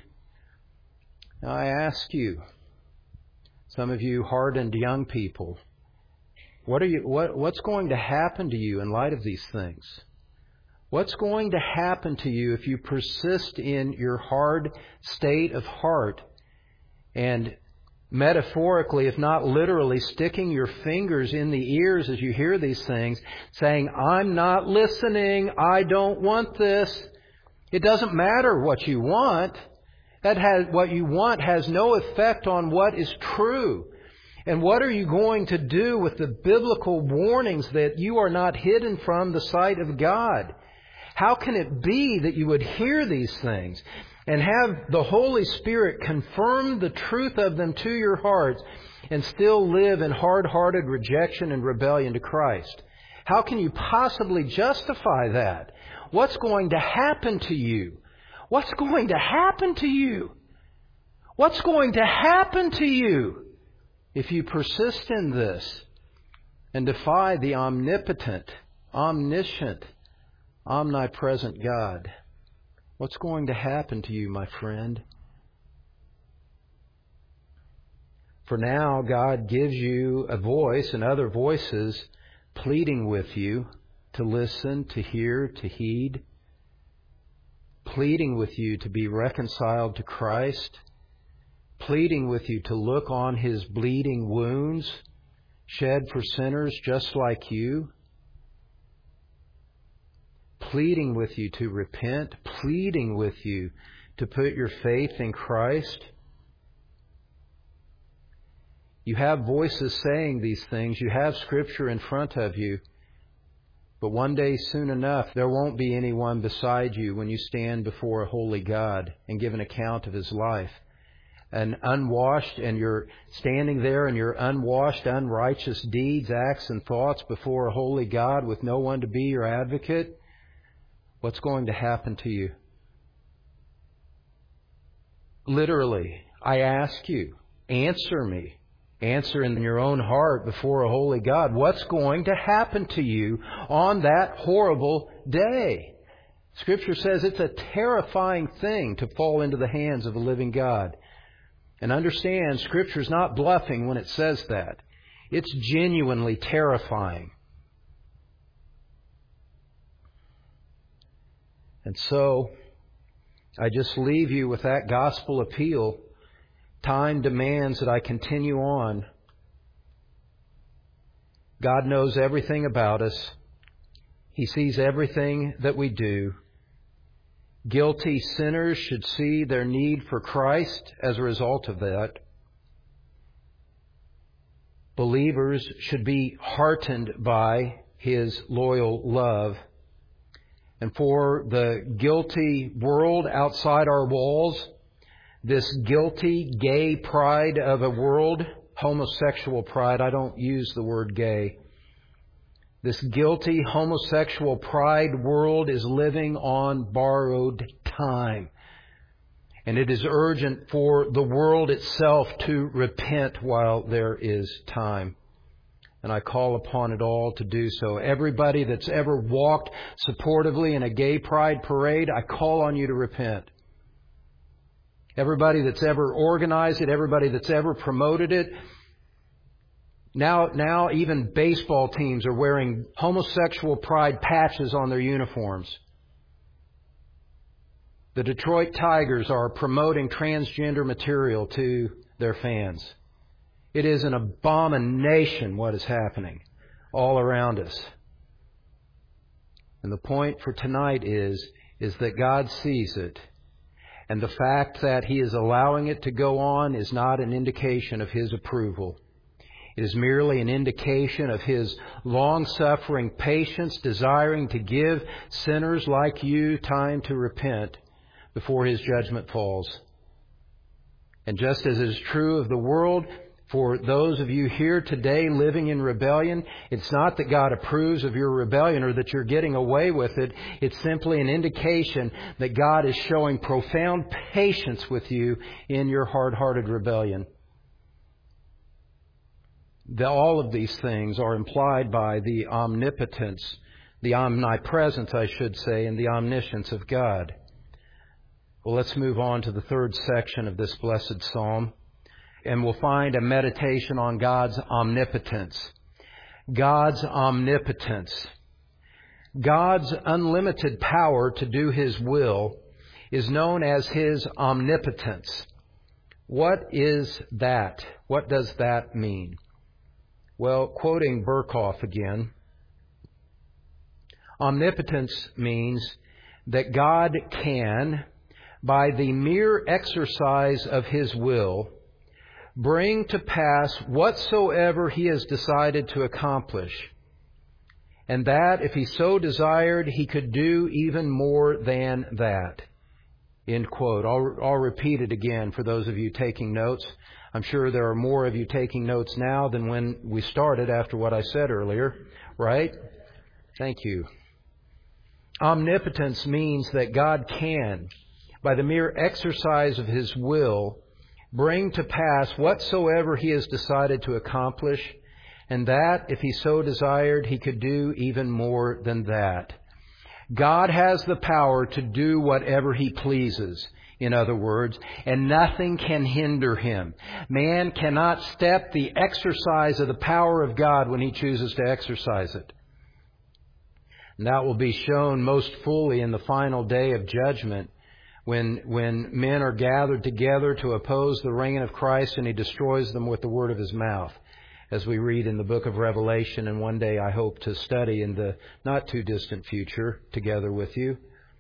Now I ask you, some of you hardened young people, what are you? What, what's going to happen to you in light of these things? What's going to happen to you if you persist in your hard state of heart and metaphorically, if not literally, sticking your fingers in the ears as you hear these things, saying, "I'm not listening. I don't want this." It doesn't matter what you want. That has, what you want has no effect on what is true. And what are you going to do with the biblical warnings that you are not hidden from the sight of God? How can it be that you would hear these things and have the Holy Spirit confirm the truth of them to your hearts and still live in hard-hearted rejection and rebellion to Christ? How can you possibly justify that? What's going to happen to you? What's going to happen to you? What's going to happen to you if you persist in this and defy the omnipotent, omniscient, omnipresent God? What's going to happen to you, my friend? For now, God gives you a voice and other voices pleading with you to listen, to hear, to heed, pleading with you to be reconciled to Christ, pleading with you to look on His bleeding wounds shed for sinners just like you, pleading with you to repent, pleading with you to put your faith in Christ. You have voices saying these things. You have Scripture in front of you. But one day, soon enough, there won't be anyone beside you when you stand before a holy God and give an account of His life. And unwashed, and you're standing there in your unwashed, unrighteous deeds, acts, and thoughts before a holy God with no one to be your advocate. What's going to happen to you? Literally, I ask you, answer me. Answer in your own heart before a holy God. What's going to happen to you on that horrible day? Scripture says it's a terrifying thing to fall into the hands of a living God. And understand, Scripture's not bluffing when it says that. It's genuinely terrifying. And so, I just leave you with that gospel appeal. Time demands that I continue on. God knows everything about us. He sees everything that we do. Guilty sinners should see their need for Christ as a result of that. Believers should be heartened by His loyal love. And for the guilty world outside our walls, this guilty gay pride of a world, homosexual pride, I don't use the word gay. This guilty homosexual pride world is living on borrowed time. And it is urgent for the world itself to repent while there is time. And I call upon it all to do so. Everybody that's ever walked supportively in a gay pride parade, I call on you to repent. Everybody that's ever organized it, everybody that's ever promoted it. Now, now even baseball teams are wearing homosexual pride patches on their uniforms. The Detroit Tigers are promoting transgender material to their fans. It is an abomination what is happening all around us. And the point for tonight is, is that God sees it. And the fact that He is allowing it to go on is not an indication of His approval. It is merely an indication of His long-suffering patience, desiring to give sinners like you time to repent before His judgment falls. And just as is true of the world, for those of you here today living in rebellion, it's not that God approves of your rebellion or that you're getting away with it. It's simply an indication that God is showing profound patience with you in your hard-hearted rebellion. The, all of these things are implied by the omnipotence, the omnipresence, I should say, and the omniscience of God. Well, let's move on to the third section of this blessed psalm. And we'll find a meditation on God's omnipotence. God's omnipotence. God's unlimited power to do His will is known as His omnipotence. What is that? What does that mean? Well, quoting Berkhoff again, omnipotence means that God can, by the mere exercise of His will, bring to pass whatsoever He has decided to accomplish. And that, if He so desired, He could do even more than that. End quote. I'll, I'll repeat it again for those of you taking notes. I'm sure there are more of you taking notes now than when we started after what I said earlier, right? Thank you. Omnipotence means that God can, by the mere exercise of His will, bring to pass whatsoever He has decided to accomplish, and that, if He so desired, He could do even more than that. God has the power to do whatever He pleases, in other words, and nothing can hinder Him. Man cannot step the exercise of the power of God when He chooses to exercise it. And that will be shown most fully in the final day of judgment, When when men are gathered together to oppose the reign of Christ, and He destroys them with the word of His mouth, as we read in the book of Revelation, and one day I hope to study in the not too distant future together with you.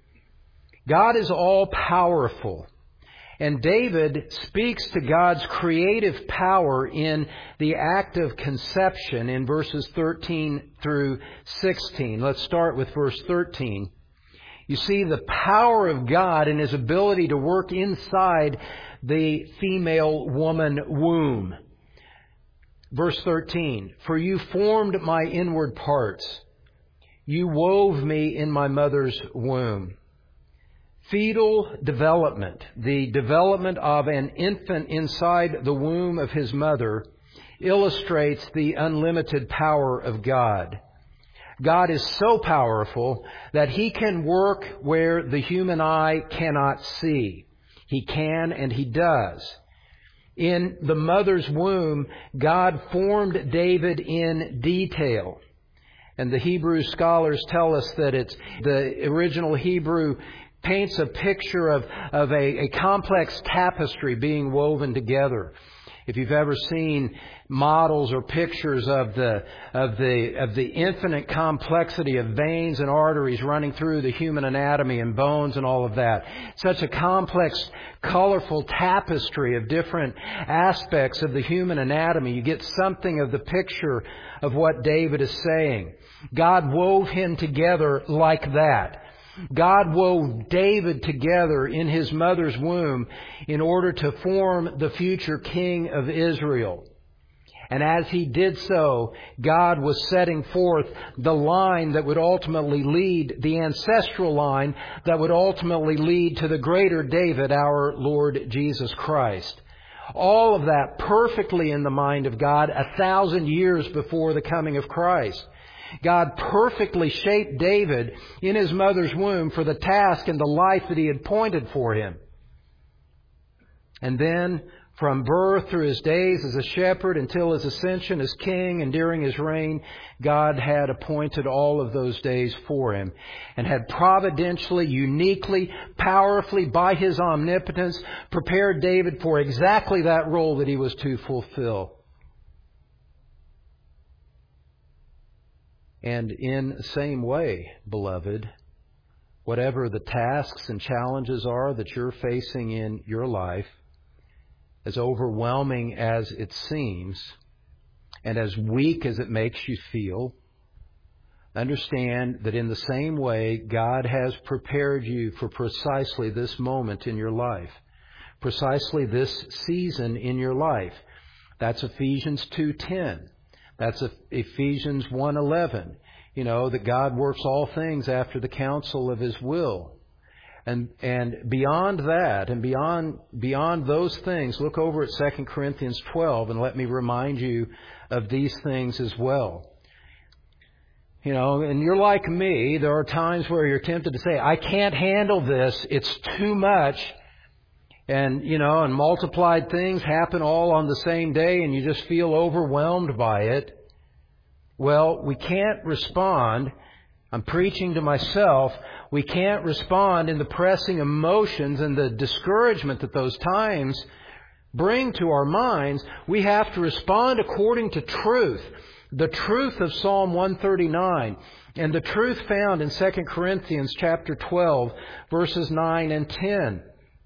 God is all-powerful, and David speaks to God's creative power in the act of conception in verses thirteen through sixteen. Let's start with verse thirteen. You see the power of God in His ability to work inside the female woman womb. Verse thirteen, "For you formed my inward parts. You wove me in my mother's womb." Fetal development, the development of an infant inside the womb of his mother, illustrates the unlimited power of God. God is so powerful that He can work where the human eye cannot see. He can and He does. In the mother's womb, God formed David in detail. And the Hebrew scholars tell us that it's the original Hebrew paints a picture of, of a, a complex tapestry being woven together. If you've ever seen models or pictures of the of the of the infinite complexity of veins and arteries running through the human anatomy and bones and all of that, such a complex, colorful tapestry of different aspects of the human anatomy, you get something of the picture of what David is saying. God wove him together like that. God wove David together in his mother's womb in order to form the future king of Israel. And as he did so, God was setting forth the line that would ultimately lead, the ancestral line that would ultimately lead to the greater David, our Lord Jesus Christ. All of that perfectly in the mind of God a thousand years before the coming of Christ. God perfectly shaped David in his mother's womb for the task and the life that He had appointed for him. And then, from birth through his days as a shepherd until his ascension as king and during his reign, God had appointed all of those days for him and had providentially, uniquely, powerfully, by His omnipotence, prepared David for exactly that role that he was to fulfill. And in the same way, beloved, whatever the tasks and challenges are that you're facing in your life, as overwhelming as it seems, and as weak as it makes you feel, understand that in the same way, God has prepared you for precisely this moment in your life, precisely this season in your life. That's Ephesians two ten. That's Ephesians one eleven. You know, that God works all things after the counsel of His will. And and beyond that, and beyond beyond those things, look over at Second Corinthians twelve and let me remind you of these things as well. You know, and you're like me, there are times where you're tempted to say, I can't handle this, it's too much. And, you know, and multiplied things happen all on the same day and you just feel overwhelmed by it. Well, we can't respond. I'm preaching to myself. We can't respond in the pressing emotions and the discouragement that those times bring to our minds. We have to respond according to truth. The truth of Psalm one thirty-nine and the truth found in Second Corinthians chapter twelve, verses nine and ten.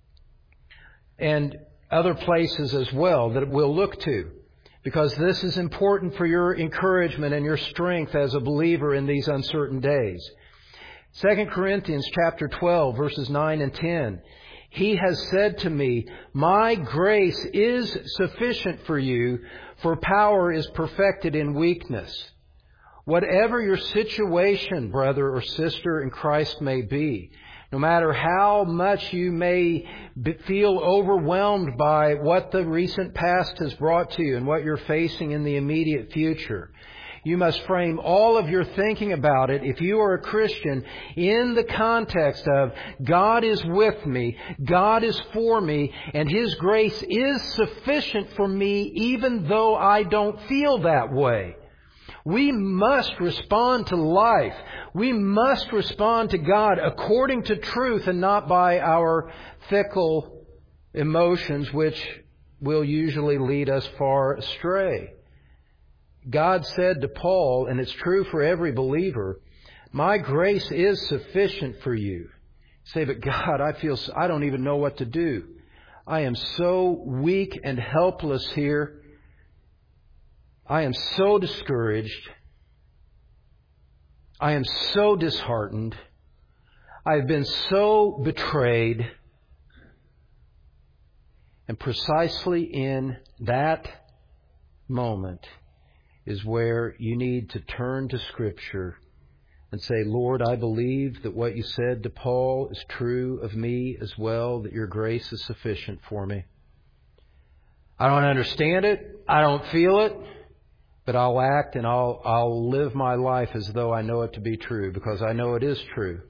And other places as well that we'll look to. Because this is important for your encouragement and your strength as a believer in these uncertain days. Second Corinthians chapter twelve, verses nine and ten. He has said to me, my grace is sufficient for you, for power is perfected in weakness. Whatever your situation, brother or sister in Christ may be, no matter how much you may feel overwhelmed by what the recent past has brought to you and what you're facing in the immediate future, you must frame all of your thinking about it, if you are a Christian, in the context of God is with me, God is for me, and His grace is sufficient for me even though I don't feel that way. We must respond to life. We must respond to God according to truth and not by our fickle emotions, which will usually lead us far astray. God said to Paul, and it's true for every believer, my grace is sufficient for you. You say, but God, I feel, I don't even know what to do. I am so weak and helpless here. I am so discouraged. I am so disheartened. I have been so betrayed. And precisely in that moment is where you need to turn to Scripture and say, Lord, I believe that what you said to Paul is true of me as well, that your grace is sufficient for me. I don't understand it. I don't feel it. But I'll act and I'll I'll live my life as though I know it to be true, because I know it is true.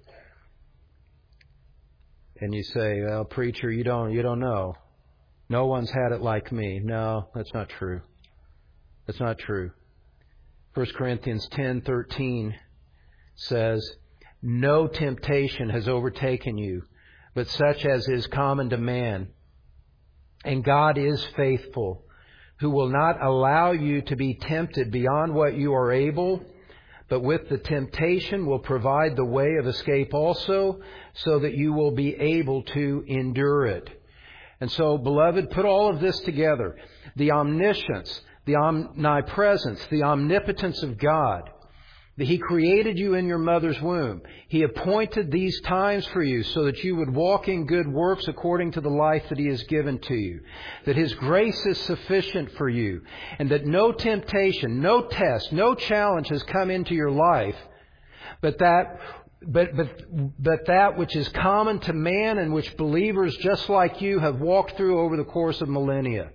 And you say, well, preacher, you don't you don't know. No one's had it like me. No, that's not true. That's not true. First Corinthians ten thirteen says, no temptation has overtaken you, but such as is common to man. And God is faithful, who will not allow you to be tempted beyond what you are able, but with the temptation will provide the way of escape also, so that you will be able to endure it. And so, beloved, put all of this together. The omniscience, the omnipresence, the omnipotence of God. That He created you in your mother's womb. He appointed these times for you so that you would walk in good works according to the life that He has given to you. That His grace is sufficient for you. And that no temptation, no test, no challenge has come into your life, but that But, but, but that which is common to man and which believers just like you have walked through over the course of millennia.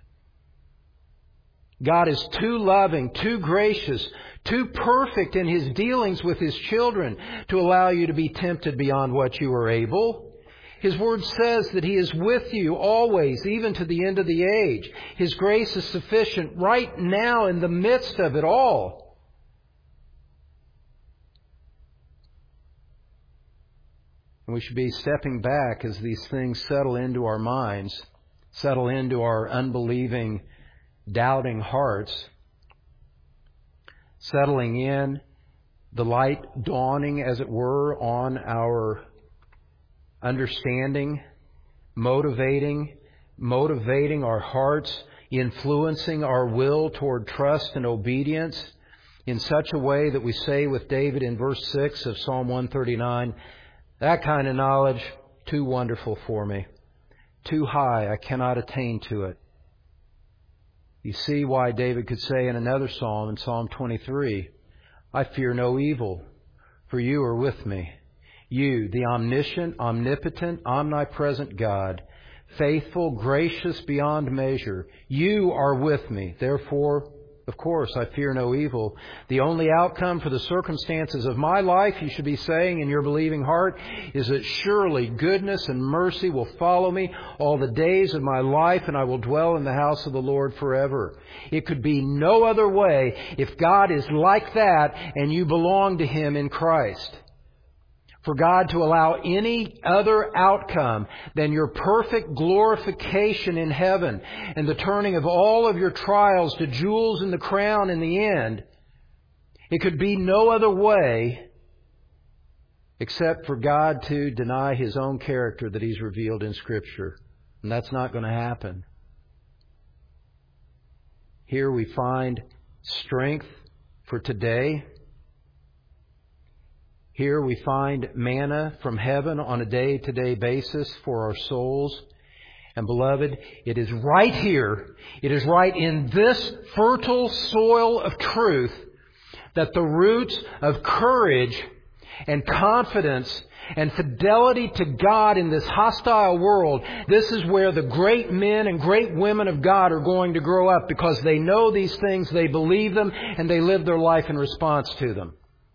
God is too loving, too gracious, too perfect in His dealings with His children to allow you to be tempted beyond what you are able. His Word says that He is with you always, even to the end of the age. His grace is sufficient right now in the midst of it all. And we should be stepping back as these things settle into our minds, settle into our unbelieving, doubting hearts, settling in, the light dawning, as it were, on our understanding, motivating, motivating our hearts, influencing our will toward trust and obedience in such a way that we say with David in verse six of Psalm one thirty-nine, that kind of knowledge, too wonderful for me. Too high, I cannot attain to it. You see why David could say in another psalm, in Psalm twenty-three, I fear no evil, for you are with me. You, the omniscient, omnipotent, omnipresent God, faithful, gracious beyond measure, you are with me. Therefore, of course, I fear no evil. The only outcome for the circumstances of my life, you should be saying in your believing heart, is that surely goodness and mercy will follow me all the days of my life, and I will dwell in the house of the Lord forever. It could be no other way if God is like that and you belong to Him in Christ. For God to allow any other outcome than your perfect glorification in heaven and the turning of all of your trials to jewels in the crown in the end, it could be no other way except for God to deny His own character that He's revealed in Scripture. And that's not going to happen. Here we find strength for today. Here we find manna from heaven on a day-to-day basis for our souls. And beloved, it is right here, it is right in this fertile soil of truth that the roots of courage and confidence and fidelity to God in this hostile world, this is where the great men and great women of God are going to grow up, because they know these things, they believe them, and they live their life in response to them.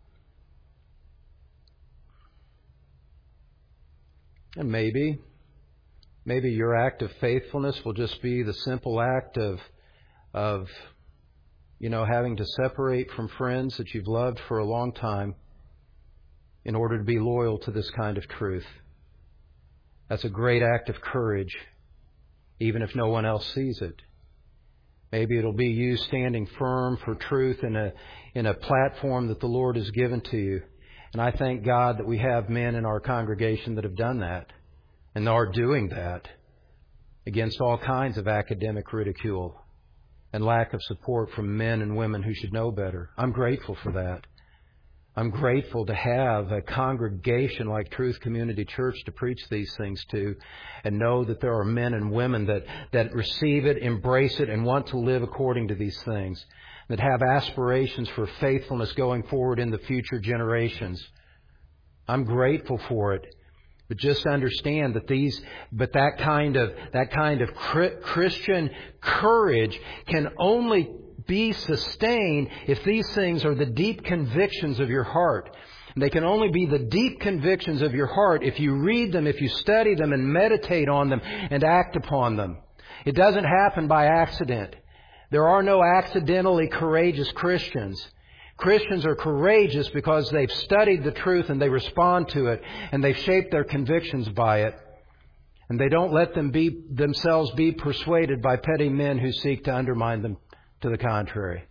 And maybe, maybe your act of faithfulness will just be the simple act of, of, you know, having to separate from friends that you've loved for a long time in order to be loyal to this kind of truth. That's a great act of courage, even if no one else sees it. Maybe it'll be you standing firm for truth in a, in a platform that the Lord has given to you. And I thank God that we have men in our congregation that have done that and are doing that against all kinds of academic ridicule and lack of support from men and women who should know better. I'm grateful for that. I'm grateful to have a congregation like Truth Community Church to preach these things to, and know that there are men and women that, that receive it, embrace it, and want to live according to these things, that have aspirations for faithfulness going forward in the future generations. I'm grateful for it. But just understand that these, but that kind of, that kind of Christian courage can only be sustained if these things are the deep convictions of your heart. And they can only be the deep convictions of your heart if you read them, if you study them and meditate on them and act upon them. It doesn't happen by accident. There are no accidentally courageous Christians. Christians are courageous because they've studied the truth and they respond to it, and they've shaped their convictions by it. And they don't let them be themselves be persuaded by petty men who seek to undermine them to the contrary.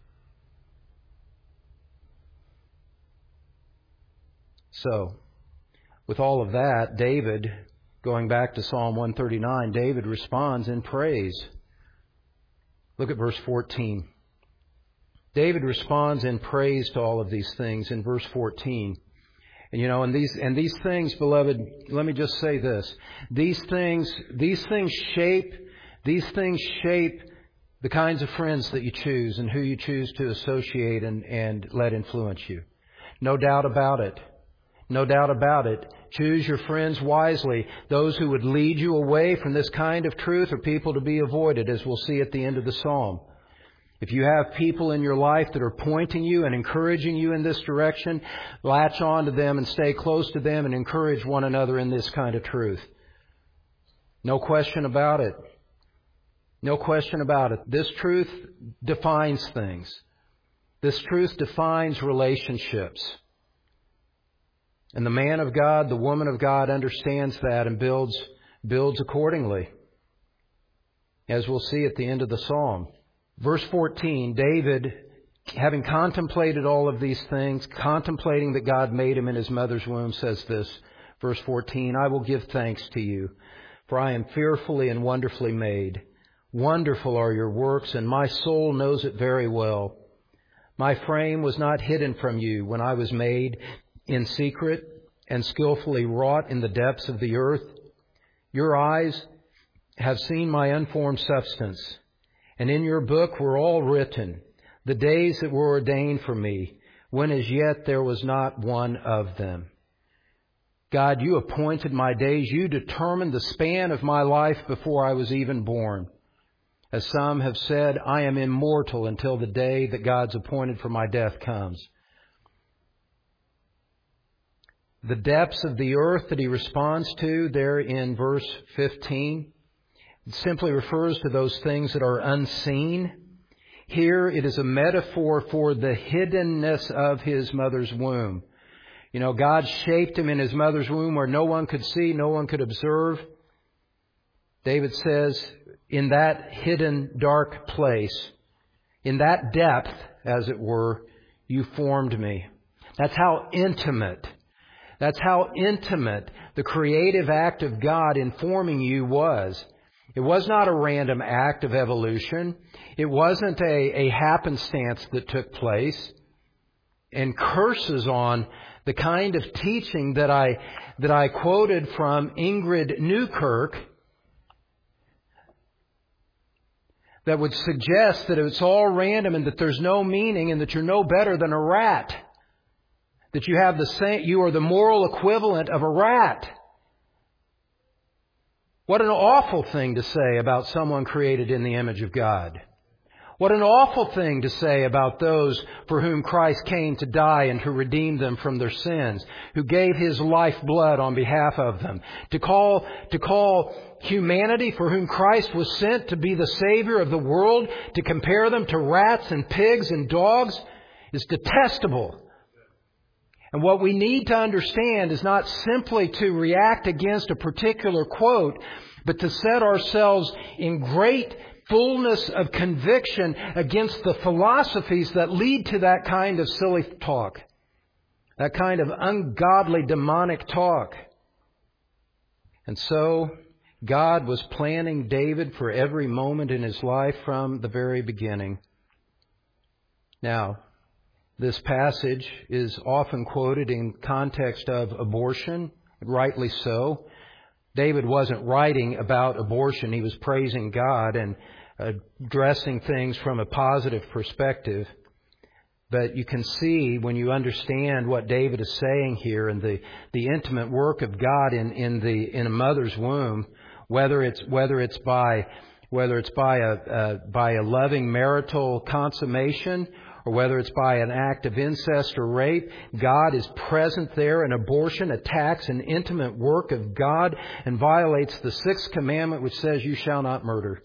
So, with all of that, David, going back to Psalm one thirty-nine, David responds in praise. Look at verse fourteen. David responds in praise to all of these things in verse fourteen. And you know, and these and these things, beloved, let me just say this. These things these things shape these things shape the kinds of friends that you choose and who you choose to associate and, and let influence you. No doubt about it. No doubt about it. Choose your friends wisely. Those who would lead you away from this kind of truth are people to be avoided, as we'll see at the end of the psalm. If you have people in your life that are pointing you and encouraging you in this direction, latch on to them and stay close to them and encourage one another in this kind of truth. No question about it. No question about it. This truth defines things. This truth defines relationships. And the man of God, the woman of God understands that and builds builds accordingly, as we'll see at the end of the psalm. Verse fourteen, David, having contemplated all of these things, contemplating that God made him in his mother's womb, says this, verse fourteen, I will give thanks to you, for I am fearfully and wonderfully made. Wonderful are your works, and my soul knows it very well. My frame was not hidden from you when I was made in secret and skillfully wrought in the depths of the earth. Your eyes have seen my unformed substance, and in your book were all written, the days that were ordained for me, when as yet there was not one of them. God, you appointed my days. You determined the span of my life before I was even born. As some have said, I am immortal until the day that God's appointed for my death comes. The depths of the earth that he responds to there in verse fifteen simply refers to those things that are unseen. Here it is a metaphor for the hiddenness of his mother's womb. You know, God shaped him in his mother's womb where no one could see, no one could observe. David says, in that hidden, dark place, in that depth, as it were, you formed me. That's how intimate That's how intimate the creative act of God in forming you was. It was not a random act of evolution. It wasn't a, a happenstance that took place. And curses on the kind of teaching that I that I quoted from Ingrid Newkirk that would suggest that it's all random and that there's no meaning and that you're no better than a rat. That you have the same, you are the moral equivalent of a rat. What an awful thing to say about someone created in the image of God. What an awful thing to say about those for whom Christ came to die and to redeem them from their sins, who gave His lifeblood on behalf of them. To call, to call humanity for whom Christ was sent to be the Savior of the world, to compare them to rats and pigs and dogs, is detestable. And what we need to understand is not simply to react against a particular quote, but to set ourselves in great fullness of conviction against the philosophies that lead to that kind of silly talk, that kind of ungodly, demonic talk. And so God was planning David for every moment in his life from the very beginning. Now, this passage is often quoted in context of abortion, rightly so. David wasn't writing about abortion. He was praising God and addressing things from a positive perspective. But you can see when you understand what David is saying here and the, the intimate work of God in, in the in a mother's womb, whether it's whether it's by whether it's by a uh, by a loving marital consummation, or whether it's by an act of incest or rape, God is present there, and abortion attacks an intimate work of God and violates the sixth commandment, which says, you shall not murder.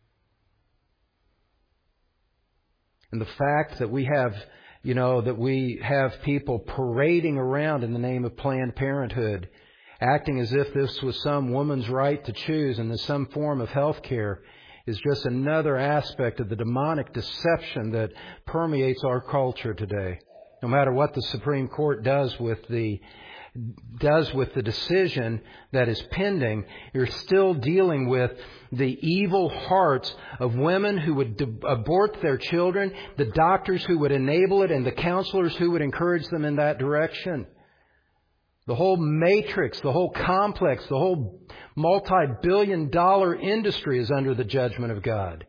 And the fact that we have, you know, that we have people parading around in the name of Planned Parenthood acting as if this was some woman's right to choose and as some form of health care, is just another aspect of the demonic deception that permeates our culture today. No matter what the Supreme Court does with the does with the decision that is pending, you're still dealing with the evil hearts of women who would de- abort their children, the doctors who would enable it, and the counselors who would encourage them in that direction. The whole matrix, the whole complex, the whole multi-billion dollar industry is under the judgment of God.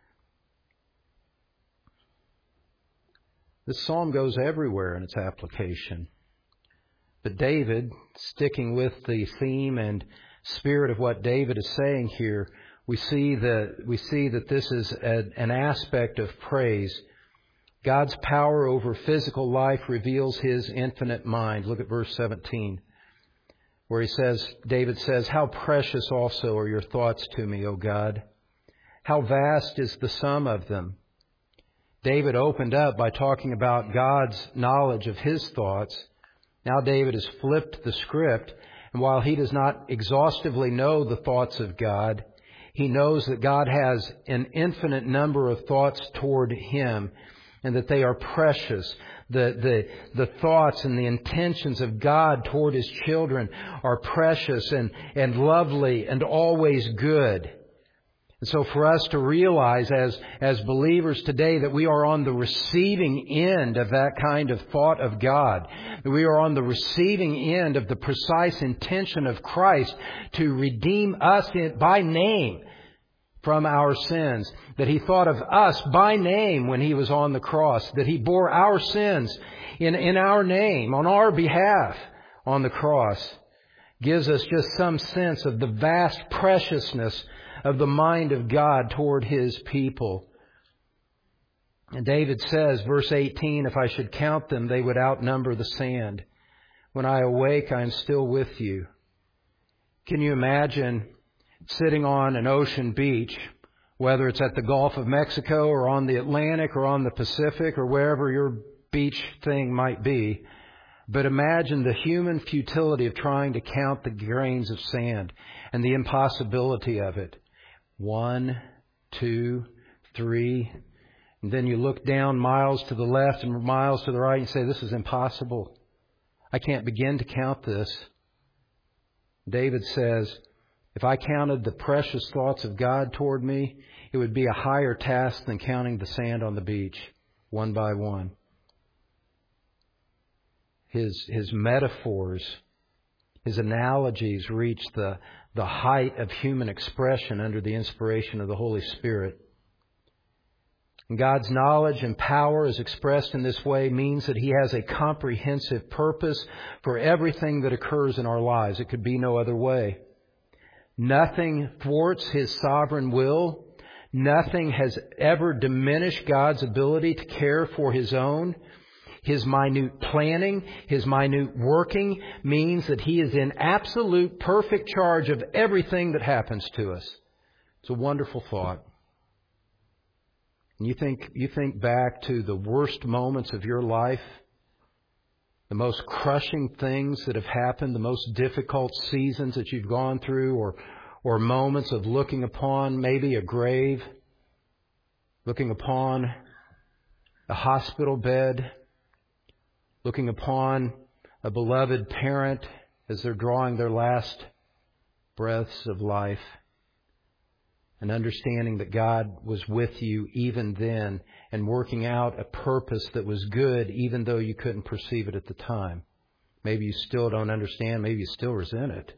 This psalm goes everywhere in its application. But David, sticking with the theme and spirit of what David is saying here, we see that we see that this is a, an aspect of praise. God's power over physical life reveals His infinite mind. Look at verse seventeen, where he says, David says, "How precious also are your thoughts to me, O God! How vast is the sum of them!" David opened up by talking about God's knowledge of His thoughts. Now David has flipped the script, and while he does not exhaustively know the thoughts of God, he knows that God has an infinite number of thoughts toward him, and that they are precious. The, the, the thoughts and the intentions of God toward His children are precious and, and lovely and always good. And so for us to realize as, as believers today that we are on the receiving end of that kind of thought of God, that we are on the receiving end of the precise intention of Christ to redeem us in, by name from our sins, that He thought of us by name when He was on the cross, that He bore our sins in, in our name, on our behalf on the cross, gives us just some sense of the vast preciousness of the mind of God toward His people. And David says, verse eighteen, "If I should count them, they would outnumber the sand. When I awake, I am still with you." Can you imagine sitting on an ocean beach, whether it's at the Gulf of Mexico or on the Atlantic or on the Pacific or wherever your beach thing might be, but imagine the human futility of trying to count the grains of sand and the impossibility of it. One, two, three. And then you look down miles to the left and miles to the right and say, this is impossible. I can't begin to count this. David says, if I counted the precious thoughts of God toward me, it would be a higher task than counting the sand on the beach, one by one. His, his metaphors, his analogies reach the, the height of human expression under the inspiration of the Holy Spirit. And God's knowledge and power as expressed in this way means that He has a comprehensive purpose for everything that occurs in our lives. It could be no other way. Nothing thwarts His sovereign will. Nothing has ever diminished God's ability to care for His own. His minute planning, His minute working means that He is in absolute perfect charge of everything that happens to us. It's a wonderful thought. And you think, you think back to the worst moments of your life, the most crushing things that have happened, the most difficult seasons that you've gone through, or, or moments of looking upon maybe a grave, looking upon a hospital bed, looking upon a beloved parent as they're drawing their last breaths of life, and understanding that God was with you even then and working out a purpose that was good even though you couldn't perceive it at the time. Maybe you still don't understand, maybe you still resent it.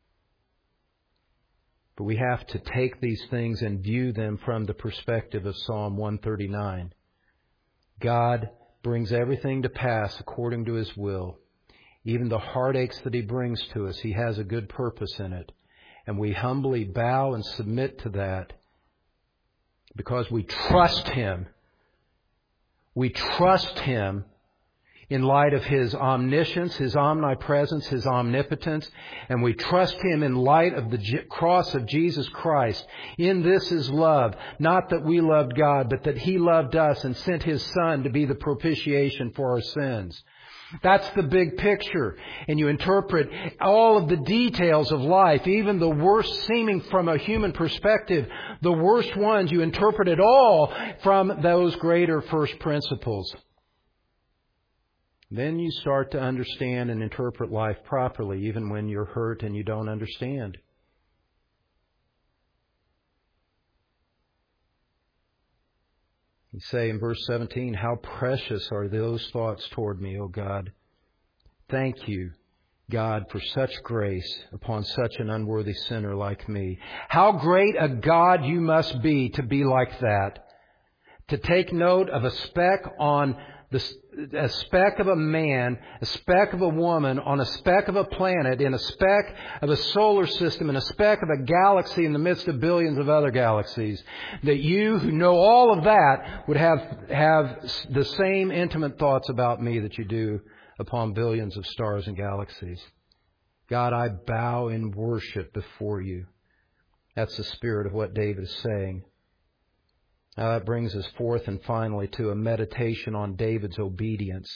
But we have to take these things and view them from the perspective of Psalm one thirty-nine. God brings everything to pass according to His will. Even the heartaches that He brings to us, He has a good purpose in it. And we humbly bow and submit to that because we trust Him. We trust Him in light of His omniscience, His omnipresence, His omnipotence. And we trust Him in light of the cross of Jesus Christ. In this is love. Not that we loved God, but that He loved us and sent His Son to be the propitiation for our sins. That's the big picture. And you interpret all of the details of life, even the worst seeming from a human perspective, the worst ones, you interpret it all from those greater first principles. Then you start to understand and interpret life properly, even when you're hurt and you don't understand. You say in verse seventeen, how precious are those thoughts toward me, O God. Thank you, God, for such grace upon such an unworthy sinner like me. How great a God you must be to be like that. To take note of a speck on the, a speck of a man, a speck of a woman, on a speck of a planet, in a speck of a solar system, in a speck of a galaxy in the midst of billions of other galaxies. That you who know all of that would have, have the same intimate thoughts about me that you do upon billions of stars and galaxies. God, I bow in worship before you. That's the spirit of what David is saying. Now that brings us forth and finally to a meditation on David's obedience.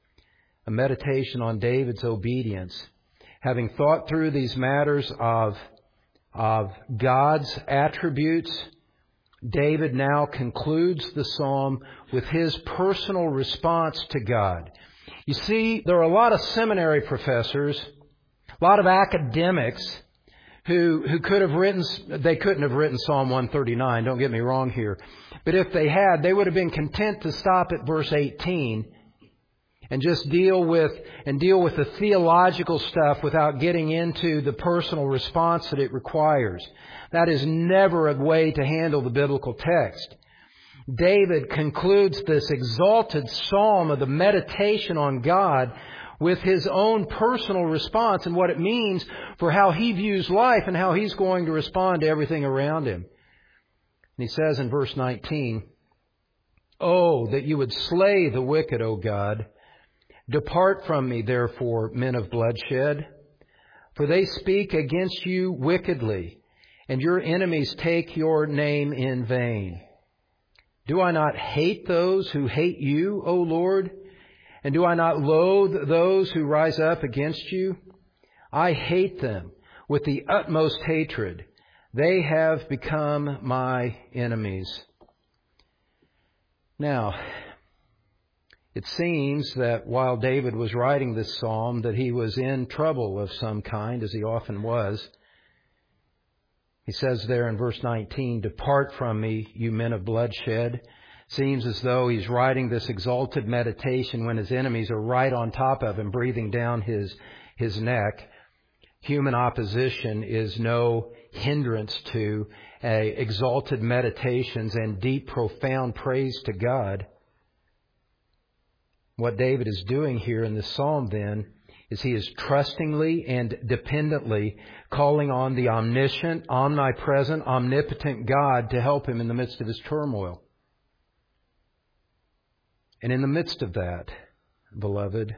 A meditation on David's obedience. Having thought through these matters of, of God's attributes, David now concludes the psalm with his personal response to God. You see, there are a lot of seminary professors, a lot of academics who who could have written, they couldn't have written Psalm one thirty-nine, don't get me wrong here. But if they had, they would have been content to stop at verse eighteen and just deal with, and deal with the theological stuff without getting into the personal response that it requires. That is never a way to handle the biblical text. David concludes this exalted psalm of the meditation on God with his own personal response and what it means for how he views life and how he's going to respond to everything around him. And he says in verse nineteen, "Oh, that you would slay the wicked, O God. Depart from me, therefore, men of bloodshed. For they speak against you wickedly, and your enemies take your name in vain. Do I not hate those who hate you, O Lord? And do I not loathe those who rise up against you? I hate them with the utmost hatred. They have become my enemies." Now, it seems that while David was writing this psalm, that he was in trouble of some kind, as he often was. He says there in verse nineteen, "Depart from me, you men of bloodshed." Seems as though he's writing this exalted meditation when his enemies are right on top of him, breathing down his, his neck. Human opposition is no hindrance to uh, exalted meditations and deep, profound praise to God. What David is doing here in this psalm then is he is trustingly and dependently calling on the omniscient, omnipresent, omnipotent God to help him in the midst of his turmoil. And in the midst of that, beloved,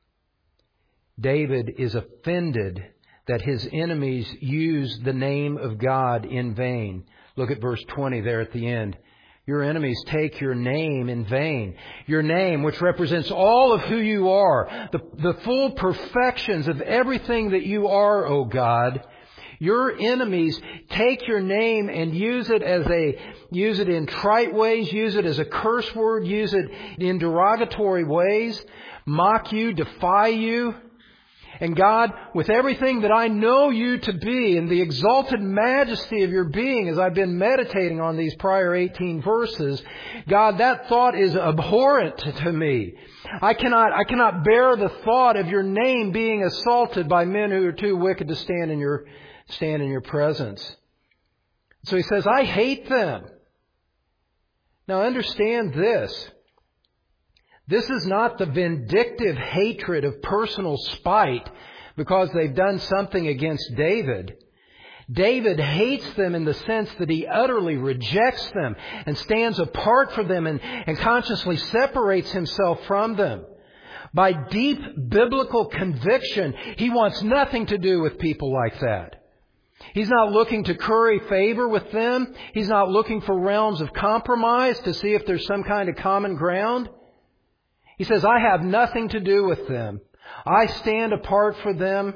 David is offended that his enemies use the name of God in vain. Look at verse twenty there at the end. Your enemies take your name in vain. Your name, which represents all of who you are, the, the full perfections of everything that you are, O God. Your enemies take your name and use it as a, use it in trite ways, use it as a curse word, use it in derogatory ways, mock you, defy you. And God, with everything that I know you to be and the exalted majesty of your being as I've been meditating on these prior eighteen verses, God, that thought is abhorrent to me. I cannot, I cannot bear the thought of your name being assaulted by men who are too wicked to stand in your, stand in your presence. So he says, I hate them. Now understand this. This is not the vindictive hatred of personal spite because they've done something against David. David hates them in the sense that he utterly rejects them and stands apart from them and, and consciously separates himself from them. By deep biblical conviction, he wants nothing to do with people like that. He's not looking to curry favor with them. He's not looking for realms of compromise to see if there's some kind of common ground. He says, I have nothing to do with them. I stand apart from them.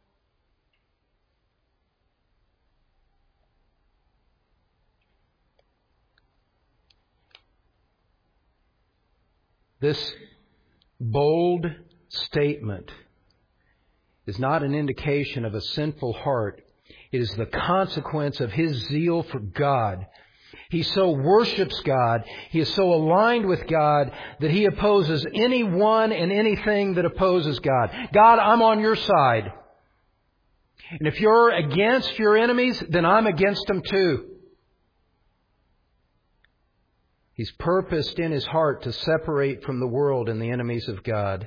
This bold statement is not an indication of a sinful heart. It is the consequence of his zeal for God. He so worships God, he is so aligned with God that he opposes anyone and anything that opposes God. God, I'm on your side. And if you're against your enemies, then I'm against them too. He's purposed in his heart to separate from the world and the enemies of God.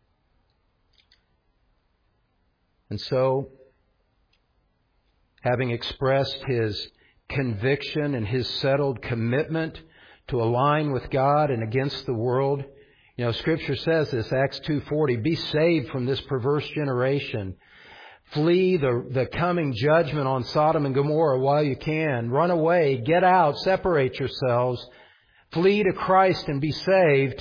And so, having expressed his conviction and his settled commitment to align with God and against the world, you know, Scripture says this, Acts two forty, be saved from this perverse generation. Flee the, the coming judgment on Sodom and Gomorrah while you can. Run away, get out, separate yourselves. Flee to Christ and be saved.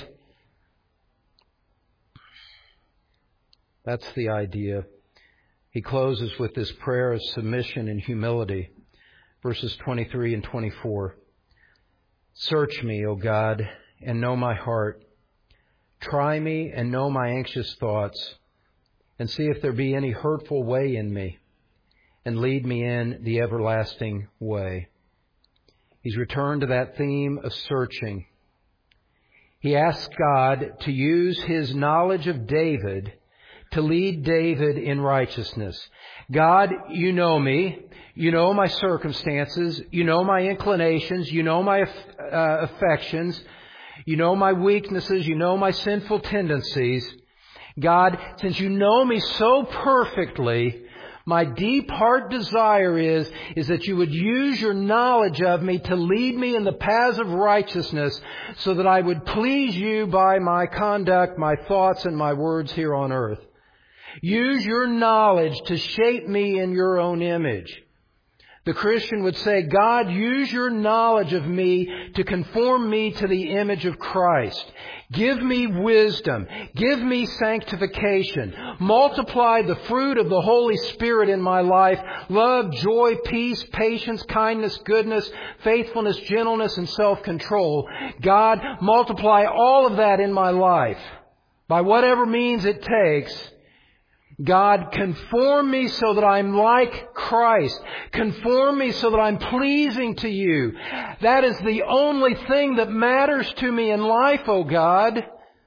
That's the idea. He closes with this prayer of submission and humility. Verses twenty-three and twenty-four. Search me, O God, and know my heart. Try me and know my anxious thoughts, and see if there be any hurtful way in me, and lead me in the everlasting way. He's returned to that theme of searching. He asks God to use his knowledge of David to lead David in righteousness. God, you know me. You know my circumstances. You know my inclinations. You know my uh, affections. You know my weaknesses. You know my sinful tendencies. God, since you know me so perfectly, my deep heart desire is, is that you would use your knowledge of me to lead me in the paths of righteousness so that I would please you by my conduct, my thoughts, and my words here on earth. Use your knowledge to shape me in your own image. The Christian would say, God, use your knowledge of me to conform me to the image of Christ. Give me wisdom. Give me sanctification. Multiply the fruit of the Holy Spirit in my life. Love, joy, peace, patience, kindness, goodness, faithfulness, gentleness, and self-control. God, multiply all of that in my life. By whatever means it takes. God, conform me so that I'm like Christ. Conform me so that I'm pleasing to you. That is the only thing that matters to me in life, oh God.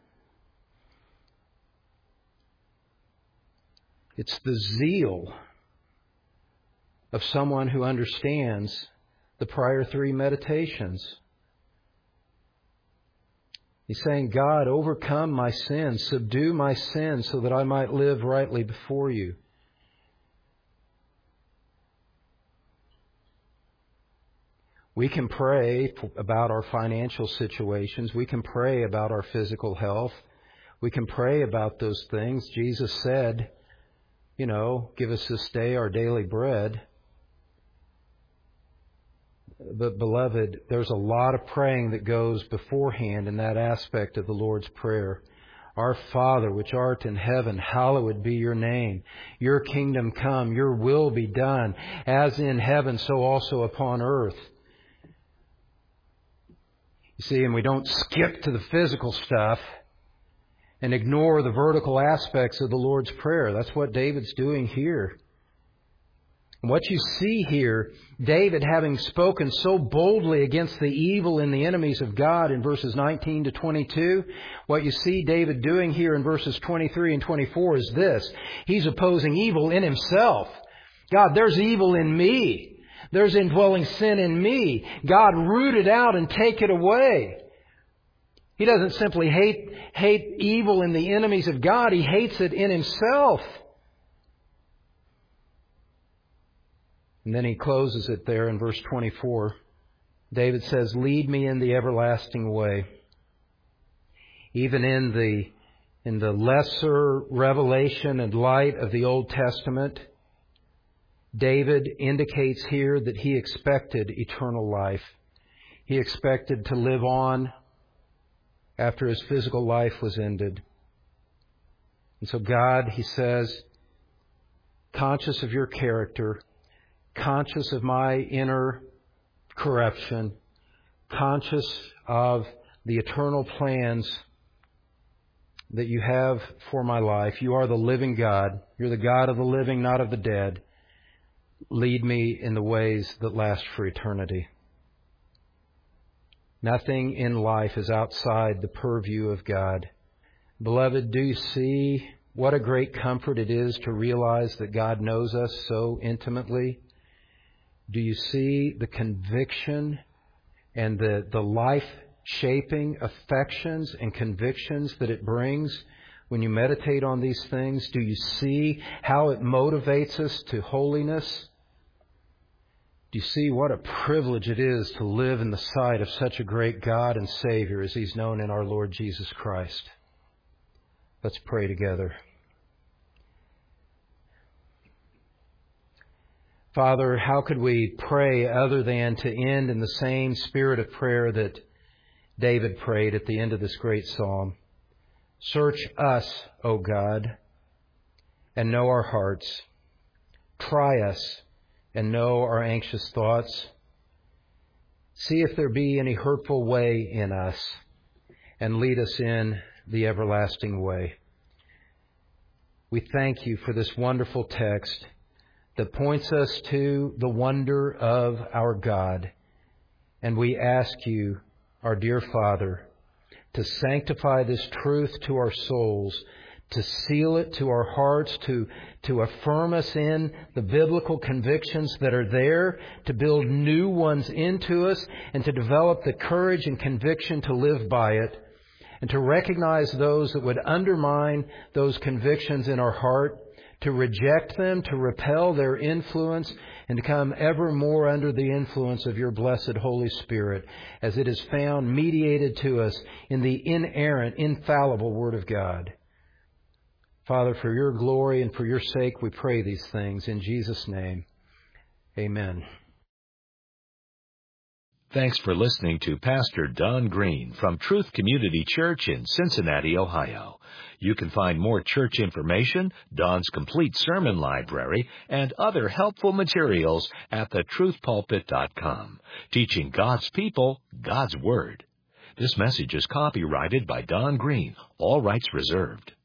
It's the zeal of someone who understands the prior three meditations. He's saying, God, overcome my sin, subdue my sin so that I might live rightly before you. We can pray about our financial situations. We can pray about our physical health. We can pray about those things. Jesus said, you know, give us this day our daily bread. But, beloved, there's a lot of praying that goes beforehand in that aspect of the Lord's Prayer. Our Father, which art in heaven, hallowed be your name. Your kingdom come, your will be done, as in heaven, so also upon earth. You see, and we don't skip to the physical stuff and ignore the vertical aspects of the Lord's Prayer. That's what David's doing here. What you see here, David having spoken so boldly against the evil and the enemies of God in verses nineteen to twenty-two, what you see David doing here in verses twenty-three and twenty-four is this. He's opposing evil in himself. God, there's evil in me. There's indwelling sin in me. God, root it out and take it away. He doesn't simply hate, hate evil in the enemies of God. He hates it in himself. And then he closes it there in verse twenty-four. David says, lead me in the everlasting way. Even in the, in the lesser revelation and light of the Old Testament, David indicates here that he expected eternal life. He expected to live on after his physical life was ended. And so God, he says, conscious of your character, conscious of my inner corruption, conscious of the eternal plans that you have for my life. You are the living God. You're the God of the living, not of the dead. Lead me in the ways that last for eternity. Nothing in life is outside the purview of God. Beloved, do you see what a great comfort it is to realize that God knows us so intimately? Do you see the conviction and the, the life-shaping affections and convictions that it brings when you meditate on these things? Do you see how it motivates us to holiness? Do you see what a privilege it is to live in the sight of such a great God and Savior as He's known in our Lord Jesus Christ? Let's pray together. Father, how could we pray other than to end in the same spirit of prayer that David prayed at the end of this great psalm? Search us, O God, and know our hearts. Try us and know our anxious thoughts. See if there be any hurtful way in us, and lead us in the everlasting way. We thank you for this wonderful text that points us to the wonder of our God. And we ask you, our dear Father, to sanctify this truth to our souls, to seal it to our hearts, to, to affirm us in the biblical convictions that are there, to build new ones into us, and to develop the courage and conviction to live by it, and to recognize those that would undermine those convictions in our heart, to reject them, to repel their influence, and to come ever more under the influence of your blessed Holy Spirit, as it is found mediated to us in the inerrant, infallible Word of God. Father, for your glory and for your sake, we pray these things in Jesus' name. Amen. Thanks for listening to Pastor Don Green from Truth Community Church in Cincinnati, Ohio. You can find more church information, Don's complete sermon library, and other helpful materials at the truth pulpit dot com. Teaching God's people, God's Word. This message is copyrighted by Don Green, all rights reserved.